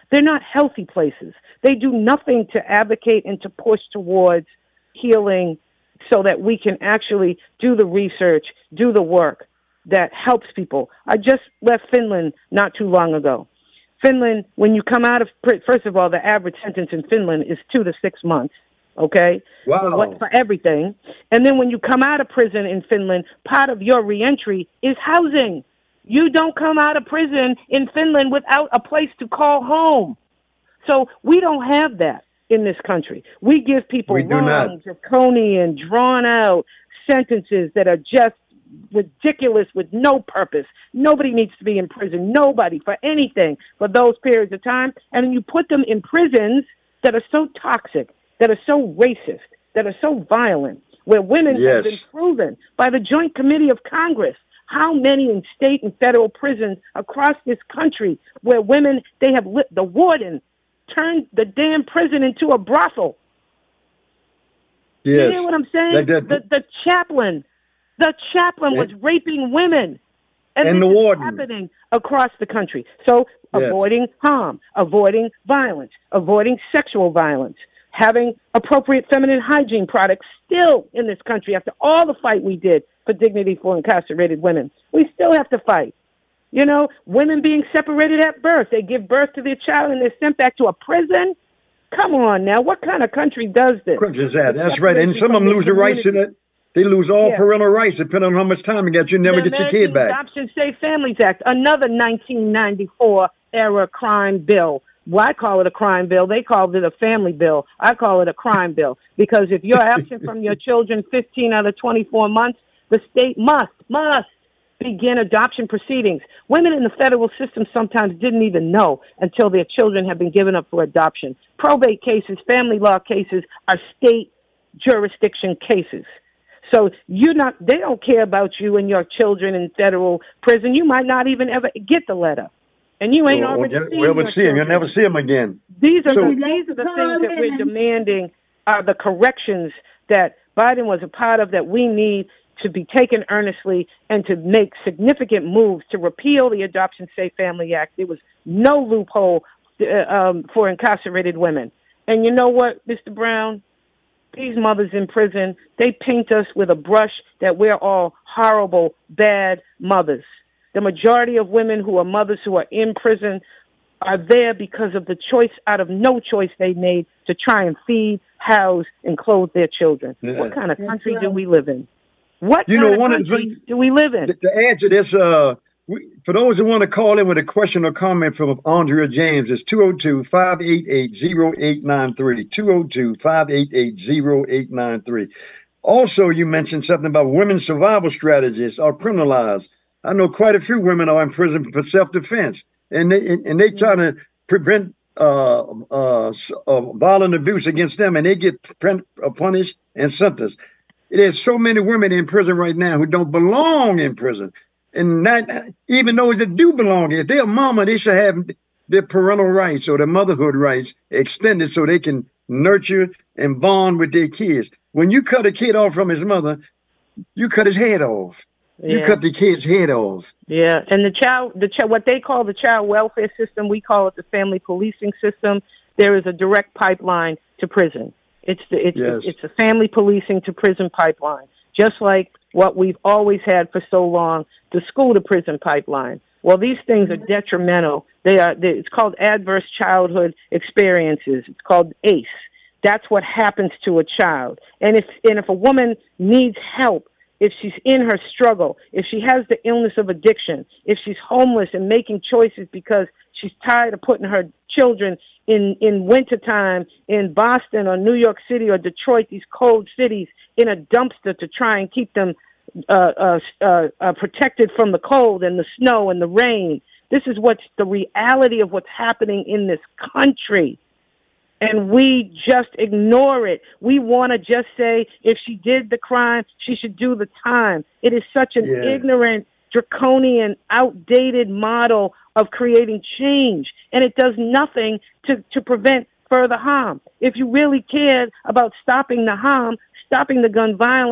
Speaker 2: They're not healthy places. They do nothing to advocate and to push towards healing so that we can actually do the research, do the work that helps people. I just left Finland not too long ago. Finland, when you come out of, first of all, the average sentence in Finland is two to six months, okay?
Speaker 11: Wow.
Speaker 2: For, what, for everything. And then when you come out of prison in Finland, part of your reentry is housing. You don't come out of prison in Finland without a place to call home. So we don't have that in this country. We give people
Speaker 11: we do
Speaker 2: long,
Speaker 11: not.
Speaker 2: draconian, drawn-out sentences that are just ridiculous with no purpose. Nobody needs to be in prison. Nobody for anything for those periods of time. And then you put them in prisons that are so toxic, that are so racist, that are so violent, where women
Speaker 11: yes.
Speaker 2: have been proven by the Joint Committee of Congress how many in state and federal prisons across this country where women, they have lit, the warden turned the damn prison into a brothel.
Speaker 11: Yes.
Speaker 2: You hear what I'm saying?
Speaker 11: Like that,
Speaker 2: the, the chaplain, the chaplain was raping women. And,
Speaker 11: and
Speaker 2: this
Speaker 11: the
Speaker 2: is
Speaker 11: warden.
Speaker 2: happening across the country. So
Speaker 11: Yes.
Speaker 2: avoiding harm, avoiding violence, avoiding sexual violence, having appropriate feminine hygiene products still in this country after all the fight we did for dignity for incarcerated women. We still have to fight. You know, women being separated at birth. They give birth to their child and they're sent back to a prison. Come on now. What kind of country does this?
Speaker 11: Country is that? That's right. And some of them lose the rights to that. They lose all
Speaker 2: Yeah.
Speaker 11: parental rights depending on how much time you get. You never
Speaker 2: the
Speaker 11: get your
Speaker 2: American
Speaker 11: kid back.
Speaker 2: Adoption Safe Families Act, another nineteen ninety-four era crime bill. Well, I call it a crime bill. They called it a family bill. I call it a crime bill because if you're absent from your children fifteen out of twenty-four months, the state must, must begin adoption proceedings. Women in the federal system sometimes didn't even know until their children have been given up for adoption. Probate cases, family law cases are state jurisdiction cases. So you're not, they don't care about you and your children in federal prison. You might not even ever get the letter. And you ain't
Speaker 11: Well,
Speaker 2: already
Speaker 11: well,
Speaker 2: seen
Speaker 11: we'll
Speaker 2: your
Speaker 11: see him. You'll
Speaker 2: children.
Speaker 11: never see him again.
Speaker 2: These are,
Speaker 11: So-
Speaker 2: the, these are the things that we're demanding are the corrections that Biden was a part of that we need to be taken earnestly and to make significant moves to repeal the Adoption Safe Family Act. There was no loophole uh, um, for incarcerated women. And you know what, Mister Brown? These mothers in prison, they paint us with a brush that we're all horrible, bad mothers. The majority of women who are mothers who are in prison are there because of the choice, out of no choice they made to try and feed, house, and clothe their children.
Speaker 11: Yeah.
Speaker 2: What kind of country do we live in? What
Speaker 11: You
Speaker 2: kind
Speaker 11: know,
Speaker 2: of
Speaker 11: one of the
Speaker 2: country
Speaker 11: things-
Speaker 2: do we live in?
Speaker 11: To, to answer this, uh, we, for those who want to call in with a question or comment from Andrea James, it's two oh two, five eight eight, oh eight nine three, two oh two, five eight eight, oh eight nine three. Also, you mentioned something about women's survival strategies are criminalized. I know quite a few women are in prison for self-defense, and they and they try to prevent uh, uh, uh, violent abuse against them, and they get uh, punished and sentenced. There's so many women in prison right now who don't belong in prison, and not even those that do belong. If they're a mama, they should have their parental rights or their motherhood rights extended so they can nurture and bond with their kids. When you cut a kid off from his mother, you cut his head off. You
Speaker 2: Yeah.
Speaker 11: cut the kid's head off.
Speaker 2: Yeah, and the child, the child, what they call the child welfare system, we call it the family policing system. There is a direct pipeline to prison. It's the it's
Speaker 11: Yes.
Speaker 2: it's a family policing to prison pipeline, just like what we've always had for so long, the school to prison pipeline. Well, these things are detrimental. They are. They, it's called adverse childhood experiences. It's called A C E. That's what happens to a child. And if and if a woman needs help, if she's in her struggle, if she has the illness of addiction, if she's homeless and making choices because she's tired of putting her children in, in wintertime in Boston or New York City or Detroit, these cold cities, in a dumpster to try and keep them uh, uh, uh, uh, protected from the cold and the snow and the rain. This is what's the reality of what's happening in this country. And we just ignore it. We want to just say, if she did the crime, she should do the time. It is such an
Speaker 11: Yeah.
Speaker 2: ignorant, draconian, outdated model of creating change. And it does nothing to, to prevent further harm. If you really cared about stopping the harm, stopping the gun violence,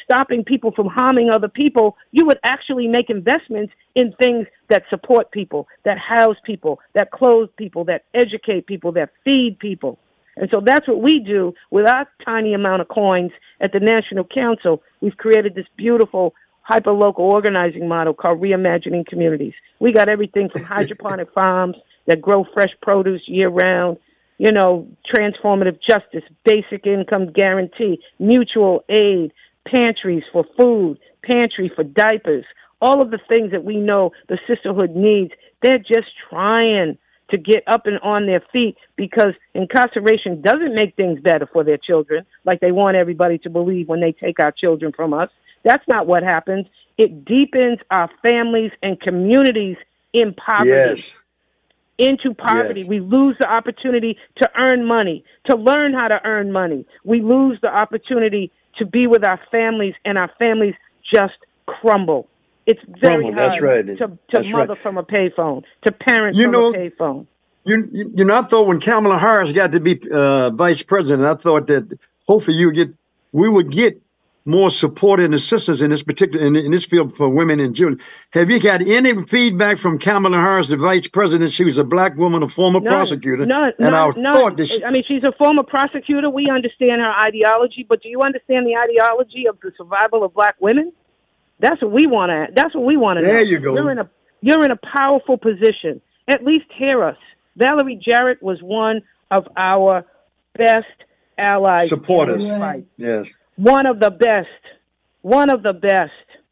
Speaker 2: stopping people from harming other people, you would actually make investments in things that support people, that house people, that clothe people, that educate people, that feed people. And so that's what we do with our tiny amount of coins at the National Council. We've created this beautiful hyper-local organizing model called Reimagining Communities. We got everything from hydroponic farms that grow fresh produce year-round, you know, transformative justice, basic income guarantee, mutual aid, pantries for food, pantry for diapers, all of the things that we know the sisterhood needs. They're just trying to get up and on their feet because incarceration doesn't make things better for their children, like they want everybody to believe when they take our children from us. That's not what happens. It deepens our families and communities in poverty.
Speaker 11: Yes.
Speaker 2: Into poverty. Yes. We lose the opportunity to earn money, to learn how to earn money. We lose the opportunity to be with our families, and our families just crumble. It's very
Speaker 11: crumble.
Speaker 2: hard
Speaker 11: That's right.
Speaker 2: to, to
Speaker 11: That's
Speaker 2: mother
Speaker 11: right.
Speaker 2: from a payphone, to parent
Speaker 11: you
Speaker 2: from
Speaker 11: know,
Speaker 2: a payphone.
Speaker 11: You, you, you know, I thought when Kamala Harris got to be uh, vice president, I thought that hopefully you would get, we would get more support and assistance in this particular in, in this field for women and children. Have you got any feedback from Kamala Harris, the vice president? She was a black woman, a former
Speaker 2: None,
Speaker 11: prosecutor.
Speaker 2: None,
Speaker 11: and
Speaker 2: none,
Speaker 11: I
Speaker 2: none.
Speaker 11: thought that she,
Speaker 2: I mean, she's a former prosecutor. We understand her ideology, but do you understand the ideology of the survival of black women? That's what we want to. That's what we want to know.
Speaker 11: There you go.
Speaker 2: You're in a you're in a powerful position. At least hear us. Valerie Jarrett was one of our best allies.
Speaker 11: Supporters.
Speaker 2: Fight.
Speaker 11: Yes.
Speaker 2: One of the best. One of the best.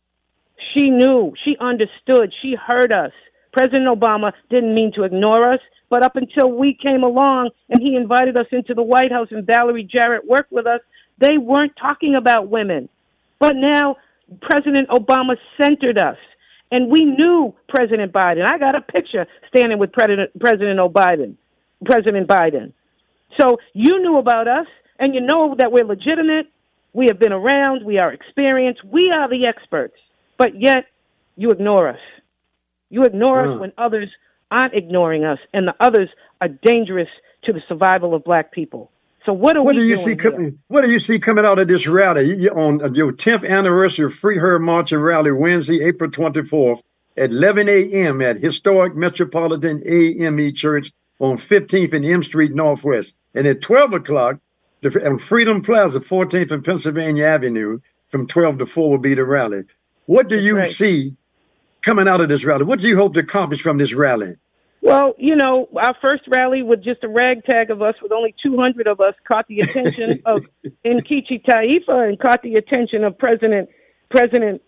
Speaker 2: She knew. She understood. She heard us. President Obama didn't mean to ignore us, but up until we came along and he invited us into the White House and Valerie Jarrett worked with us, they weren't talking about women. But now President Obama centered us. And we knew President Biden. I got a picture standing with President President Biden, President Biden. So you knew about us, and you know that we're legitimate. We have been around. We are experienced. We are the experts. But yet, you ignore us. You ignore mm. us when others aren't ignoring us, and the others are dangerous to the survival of black people. So what are
Speaker 11: what
Speaker 2: we
Speaker 11: do you
Speaker 2: doing
Speaker 11: see
Speaker 2: here?
Speaker 11: coming? What do you see coming out of this rally you, on your tenth anniversary of Free Her March and Rally, Wednesday, April twenty-fourth, at eleven a.m. at historic Metropolitan A M E Church on fifteenth and M Street Northwest, and at twelve o'clock on Freedom Plaza, fourteenth and Pennsylvania Avenue, from twelve to four will be the rally. What do you right. see coming out of this rally? What do you hope to accomplish from this rally?
Speaker 2: Well, you know, our first rally with just a ragtag of us, with only two hundred of us, caught the attention of Nkechi Taifa and caught the attention of President President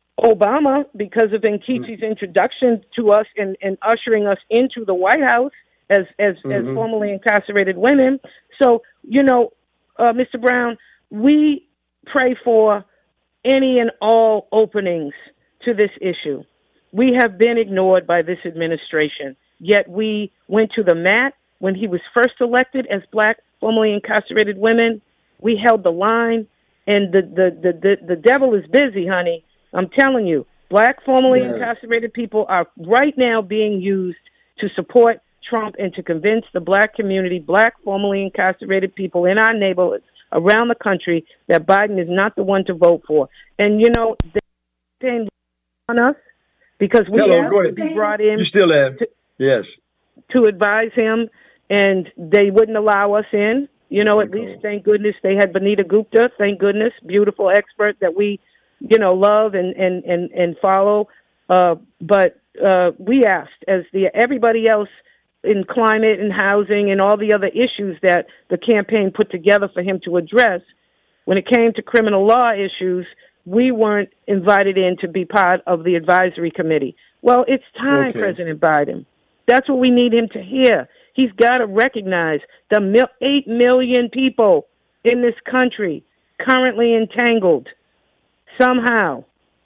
Speaker 2: Obama because of Nkechi's introduction to us and, and ushering us into the White House as as, mm-hmm. as formerly incarcerated women. So, you know, uh, Mister Brown, we pray for any and all openings to this issue. We have been ignored by this administration. Yet we went to the mat when he was first elected as black, formerly incarcerated women. We held the line, and the, the, the, the, the devil is busy, honey. I'm telling you, black, formerly yeah. incarcerated people are right now being used to support Trump and to convince the black community, black, formerly incarcerated people in our neighborhoods around the country that Biden is not the one to vote for. And, you know, they on us because we
Speaker 11: Hello,
Speaker 2: have
Speaker 11: go
Speaker 2: to
Speaker 11: ahead.
Speaker 2: be brought in.
Speaker 11: You still have.
Speaker 2: To,
Speaker 11: Yes.
Speaker 2: To advise him, and they wouldn't allow us in. You know, at least, thank goodness, they had Vanita Gupta, thank goodness, beautiful expert that we, you know, love and, and, and, and follow. Uh, but uh, we asked, as the everybody else in climate and housing and all the other issues that the campaign put together for him to address, when it came to criminal law issues, we weren't invited in to be part of the advisory committee. Well, it's time,
Speaker 11: okay.
Speaker 2: President Biden. That's what we need him to hear. He's got to recognize the mil- eight million people in this country currently entangled somehow.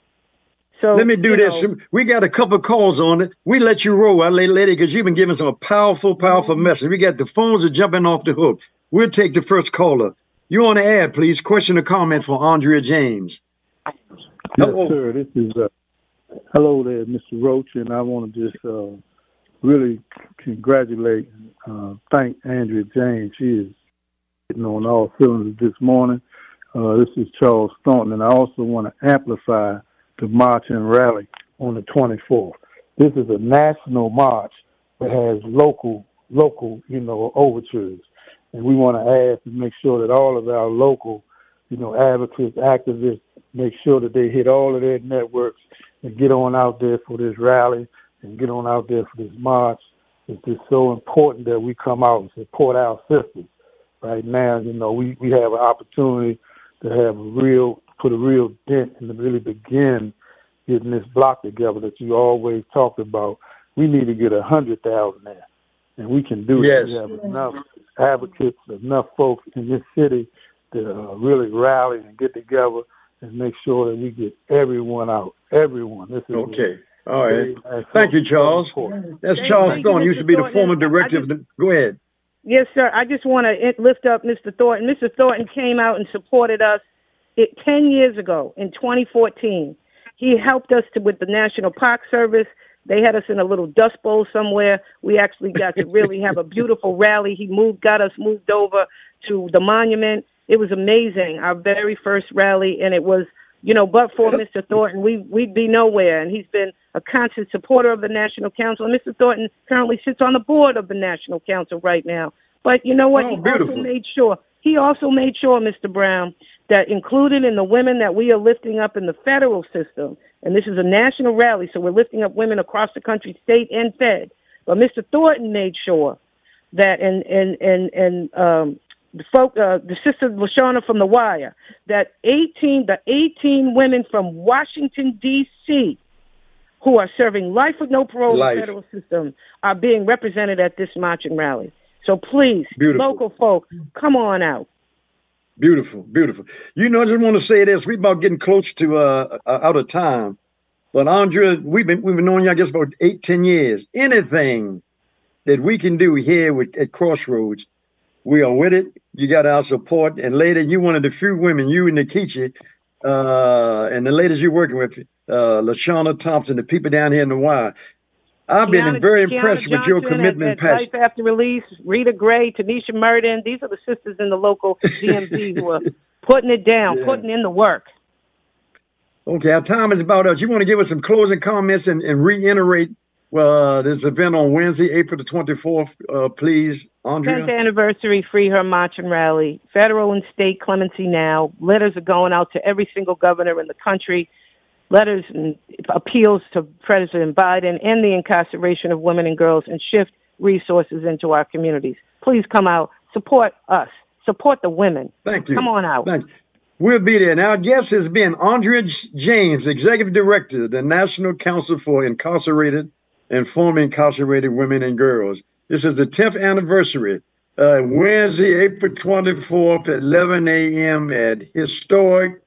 Speaker 2: So
Speaker 11: let me do this. Know, we got a couple of calls on it. We let you roll, our lady, because you've been giving us a powerful, powerful mm-hmm. message. We got the phones are jumping off the hook. We'll take the first caller. You on the air, please. Question or comment for Andrea James.
Speaker 5: Yes, hello. Sir. This is uh, hello there, Mister Roach, and I want to just. Uh, really congratulate, uh, thank Andrea James. She is hitting on all cylinders this morning. Uh, this is Charles Thornton, and I also want to amplify the march and rally on the twenty-fourth. This is a national march that has local, local, you know, overtures. And we want to ask and make sure that all of our local, you know, advocates, activists, make sure that they hit all of their networks and get on out there for this rally and get on out there for this march. It's just so important that we come out and support our sisters. Right now, you know, we, we have an opportunity to have a real, put a real dent and to really begin getting this block together that you always talked about. We need to get a hundred thousand there, and we can do
Speaker 11: yes.
Speaker 5: it. We have enough advocates, enough folks in this city to uh, really rally and get together and make sure that we get everyone out. Everyone. This is
Speaker 11: okay. A, All right. Very, Thank you, Charles. That's Thank Charles Thornton. Used to be the former director of the. Go ahead.
Speaker 2: Yes, sir. I just want to lift up Mister Thornton. Mister Thornton came out and supported us it, ten years ago in twenty fourteen. He helped us to, with the National Park Service. They had us in a little dust bowl somewhere. We actually got to really have a beautiful rally. He moved, got us moved over to the monument. It was amazing, our very first rally, and it was, you know, but for Mister Thornton, we, we'd be nowhere. And he's been a constant supporter of the National Council. And Mister Thornton currently sits on the board of the National Council right now. But you know what?
Speaker 11: Oh,
Speaker 2: he
Speaker 11: beautiful.
Speaker 2: also made sure, he also made sure, Mister Brown, that included in the women that we are lifting up in the federal system, and this is a national rally, so we're lifting up women across the country, state and fed. But Mister Thornton made sure that, and and and and um, the folk, uh, the sister Lashana from The Wire, that eighteen, the eighteen women from Washington D C who are serving life with no parole
Speaker 11: life.
Speaker 2: in the federal system are being represented at this march and rally. So please,
Speaker 11: Beautiful.
Speaker 2: local folk, come on out.
Speaker 11: Beautiful, beautiful. You know, I just want to say this. We're about getting close to uh, uh, out of time. But Andrea, we've been we've been knowing you, I guess, about eight, ten years. Anything that we can do here with, at Crossroads, we are with it. You got our support. And later, you one of the few women, you and Nikichi, uh, and the ladies you're working with, uh, Lashana Thompson, the people down here in the Wire. I've been Kiana, very impressed Kiana with your commitment and passion.
Speaker 2: Life After Release, Rita Gray, Tanisha Murden. These are the sisters in the local D M V who are putting it down, yeah. putting in the work.
Speaker 11: Okay, our time is about up. You want to give us some closing comments and, and reiterate uh, this event on Wednesday, April the twenty-fourth, uh, please, Andrea?
Speaker 2: tenth anniversary Free Her March and Rally. Federal and state clemency now. Letters are going out to every single governor in the country. Letters and appeals to President Biden and the incarceration of women and girls, and shift resources into our communities. Please come out, support us, support the women.
Speaker 11: Thank you.
Speaker 2: Come on out.
Speaker 11: Thank you. We'll be there. And our guest has been Andrea James, Executive Director of the National Council for Incarcerated and Formerly Incarcerated Women and Girls. This is the tenth anniversary, uh, Wednesday, April twenty-fourth at eleven a.m. at historic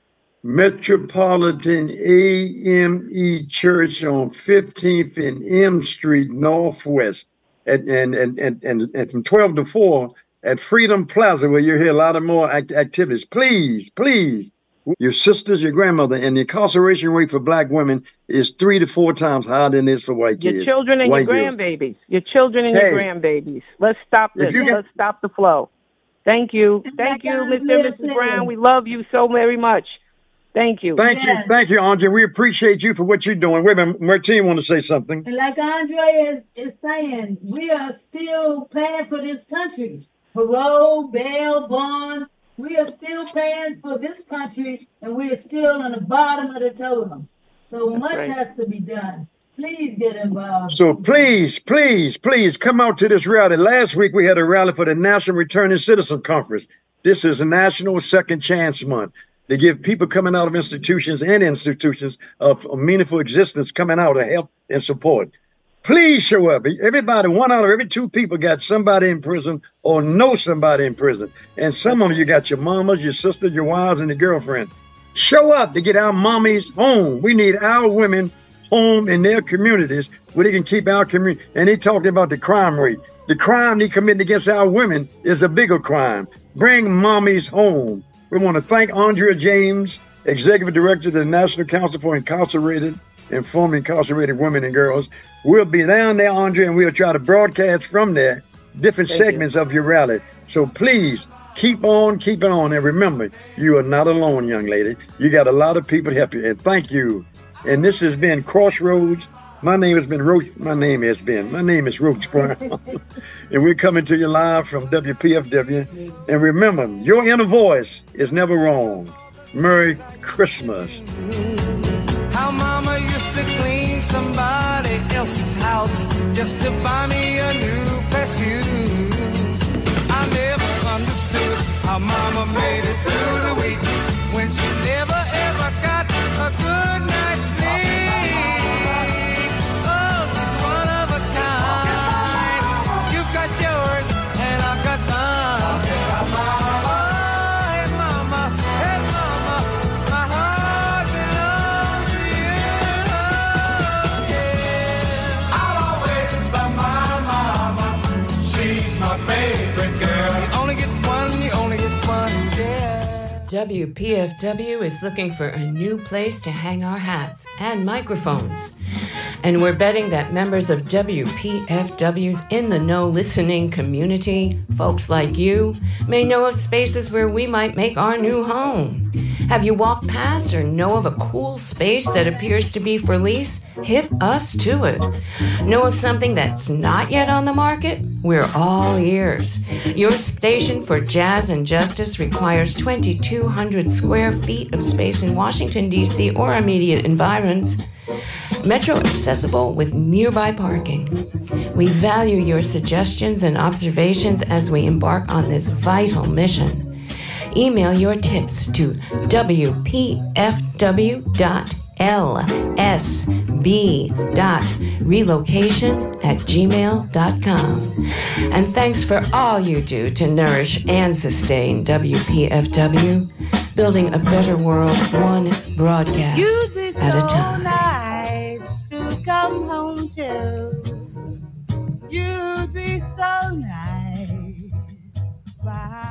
Speaker 11: Metropolitan A M E Church on fifteenth and M Street Northwest, and and and and, and, and from twelve to four at Freedom Plaza, where you'll hear a lot of more act activities. Please, please, your sisters, your grandmother, and the incarceration rate for black women is three to four times higher than it is for white
Speaker 2: your
Speaker 11: kids.
Speaker 2: Your children and
Speaker 11: white
Speaker 2: your
Speaker 11: girls.
Speaker 2: grandbabies. Your children and hey, your grandbabies. Let's stop this. Get, Let's stop the flow. Thank you. Thank you, Mister and Missus Brown. We love you so very much. Thank you.
Speaker 11: Thank yes. you. Thank you, Andre. We appreciate you for what you're doing. Wait a minute. Martine want to say something.
Speaker 4: And like Andre is, is saying, we are still paying for this country. Parole, bail, bond. We are still paying for this country, and we are still on the bottom of the totem. So That's much right. has to be done. Please get involved.
Speaker 11: So please, please, please come out to this rally. Last week we had a rally for the National Returning Citizen Conference. This is a National Second Chance Month. They give people coming out of institutions and institutions of a meaningful existence coming out to help and support. Please show up. Everybody, one out of every two people got somebody in prison or know somebody in prison. And some of you got your mamas, your sisters, your wives, and your girlfriend. Show up to get our mommies home. We need our women home in their communities where they can keep our community. And they talked about the crime rate. The crime they commit against our women is a bigger crime. Bring mommies home. We want to thank Andrea James, Executive Director of the National Council for Incarcerated and Formerly Incarcerated Women and Girls. We'll be down there, Andrea, and we'll try to broadcast from there different thank segments you. of your rally. So please Keep on keeping on. And remember, you are not alone, young lady. You got a lot of people to help you. And thank you. And this has been Crossroads. My name has been Roach. My name has been. My name is Roach Brown. And we're coming to you live from W P F W. And remember, your inner voice is never wrong. Merry Christmas.
Speaker 6: How mama used to clean somebody else's house just to buy me a new pair of shoes. I never understood how mama made it through the week when she never ever got a good night's sleep. Oh, she's one of a kind. You've got yours and I've got mine. Oh, hey mama, hey mama, my heart belongs to you. Yeah. I'll always love my mama. She's my favorite girl. You only get one, you only get one, yeah.
Speaker 1: W P F W is looking for a new place to hang our hats and microphones. And we're betting that members of W P F W's In the Know listening community, folks like you, may know of spaces where we might make our new home. Have you walked past or know of a cool space that appears to be for lease? Hit us to it. Know of something that's not yet on the market? We're all ears. Your station for Jazz and Justice requires twenty-two hundred square feet of space in Washington, D C or immediate environs. Metro accessible with nearby parking. We value your suggestions and observations as we embark on this vital mission. Email your tips to W P F W dot L S B dot relocation at gmail dot com. And thanks for all you do to nourish and sustain W P F W, building a better world one broadcast
Speaker 12: You'd be so
Speaker 1: at a time.
Speaker 12: nice to come home to. You'd be so nice. Bye.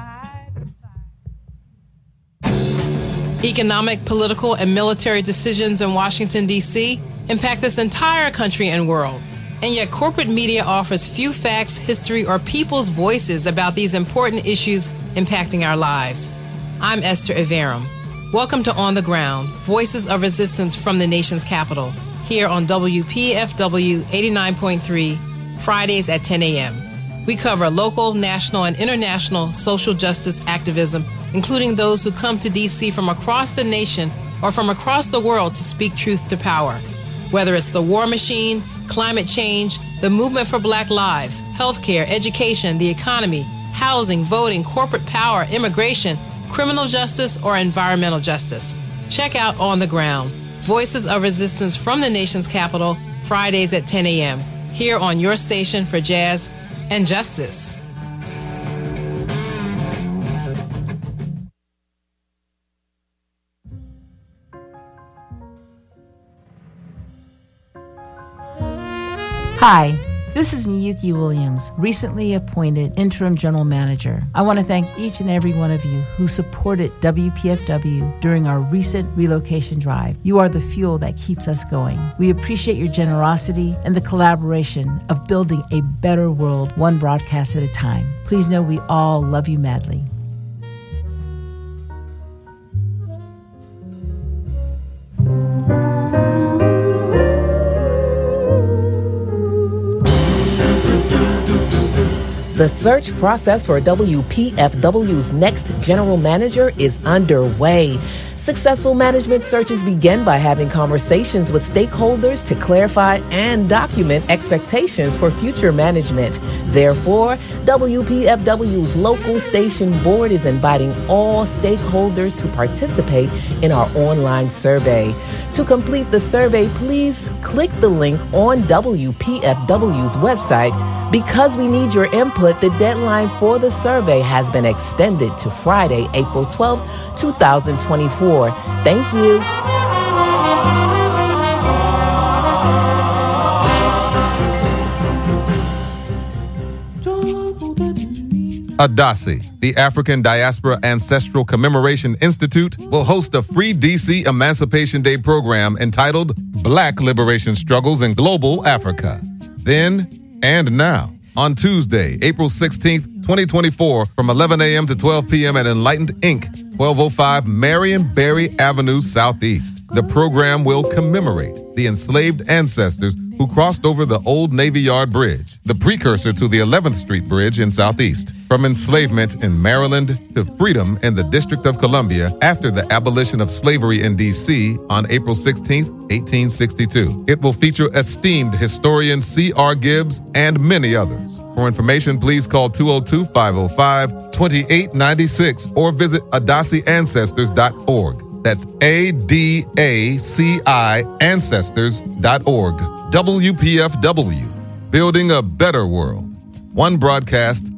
Speaker 13: Economic, political, and military decisions in Washington, D C impact this entire country and world. And yet corporate media offers few facts, history, or people's voices about these important issues impacting our lives. I'm Esther Iverum. Welcome to On the Ground, Voices of Resistance from the Nation's Capital, here on W P F W eighty-nine point three, Fridays at ten a.m. We cover local, national, and international social justice activism, including those who come to D C from across the nation or from across the world to speak truth to power. Whether it's the war machine, climate change, the movement for Black lives, healthcare, education, the economy, housing, voting, corporate power, immigration, criminal justice, or environmental justice. Check out On the Ground, Voices of Resistance from the Nation's Capital, Fridays at ten a.m., here on your station for Jazz and Justice.
Speaker 14: Hi, this is Miyuki Williams, recently appointed Interim General Manager. I want to thank each and every one of you who supported W P F W during our recent relocation drive. You are the fuel that keeps us going. We appreciate your generosity and the collaboration of building a better world, one broadcast at a time. Please know we all love you madly.
Speaker 15: The search process for W P F W's next general manager is underway. Successful management searches begin by having conversations with stakeholders to clarify and document expectations for future management. Therefore, W P F W's local station board is inviting all stakeholders to participate in our online survey. To complete the survey, please click the link on W P F W's website. Because we need your input, the deadline for the survey has been extended to Friday, April twelfth, twenty twenty-four. Thank you.
Speaker 16: Adasi, the African Diaspora Ancestral Commemoration Institute, will host a free D C Emancipation Day program entitled Black Liberation Struggles in Global Africa. Then and now, on Tuesday, April sixteenth, twenty twenty-four, from eleven a.m. to twelve p.m. at Enlightened Incorporated, twelve oh five Marion Barry Avenue Southeast. The program will commemorate the enslaved ancestors who crossed over the old Navy Yard Bridge, the precursor to the eleventh Street Bridge in Southeast. From enslavement in Maryland to freedom in the District of Columbia after the abolition of slavery in D C on April sixteenth, eighteen sixty-two. It will feature esteemed historian C R. Gibbs and many others. For information, please call two oh two, five oh five, two eight nine six or visit adasi ancestors dot org. That's A D A C I ancestors dot org. W P F W, building a better world. One broadcast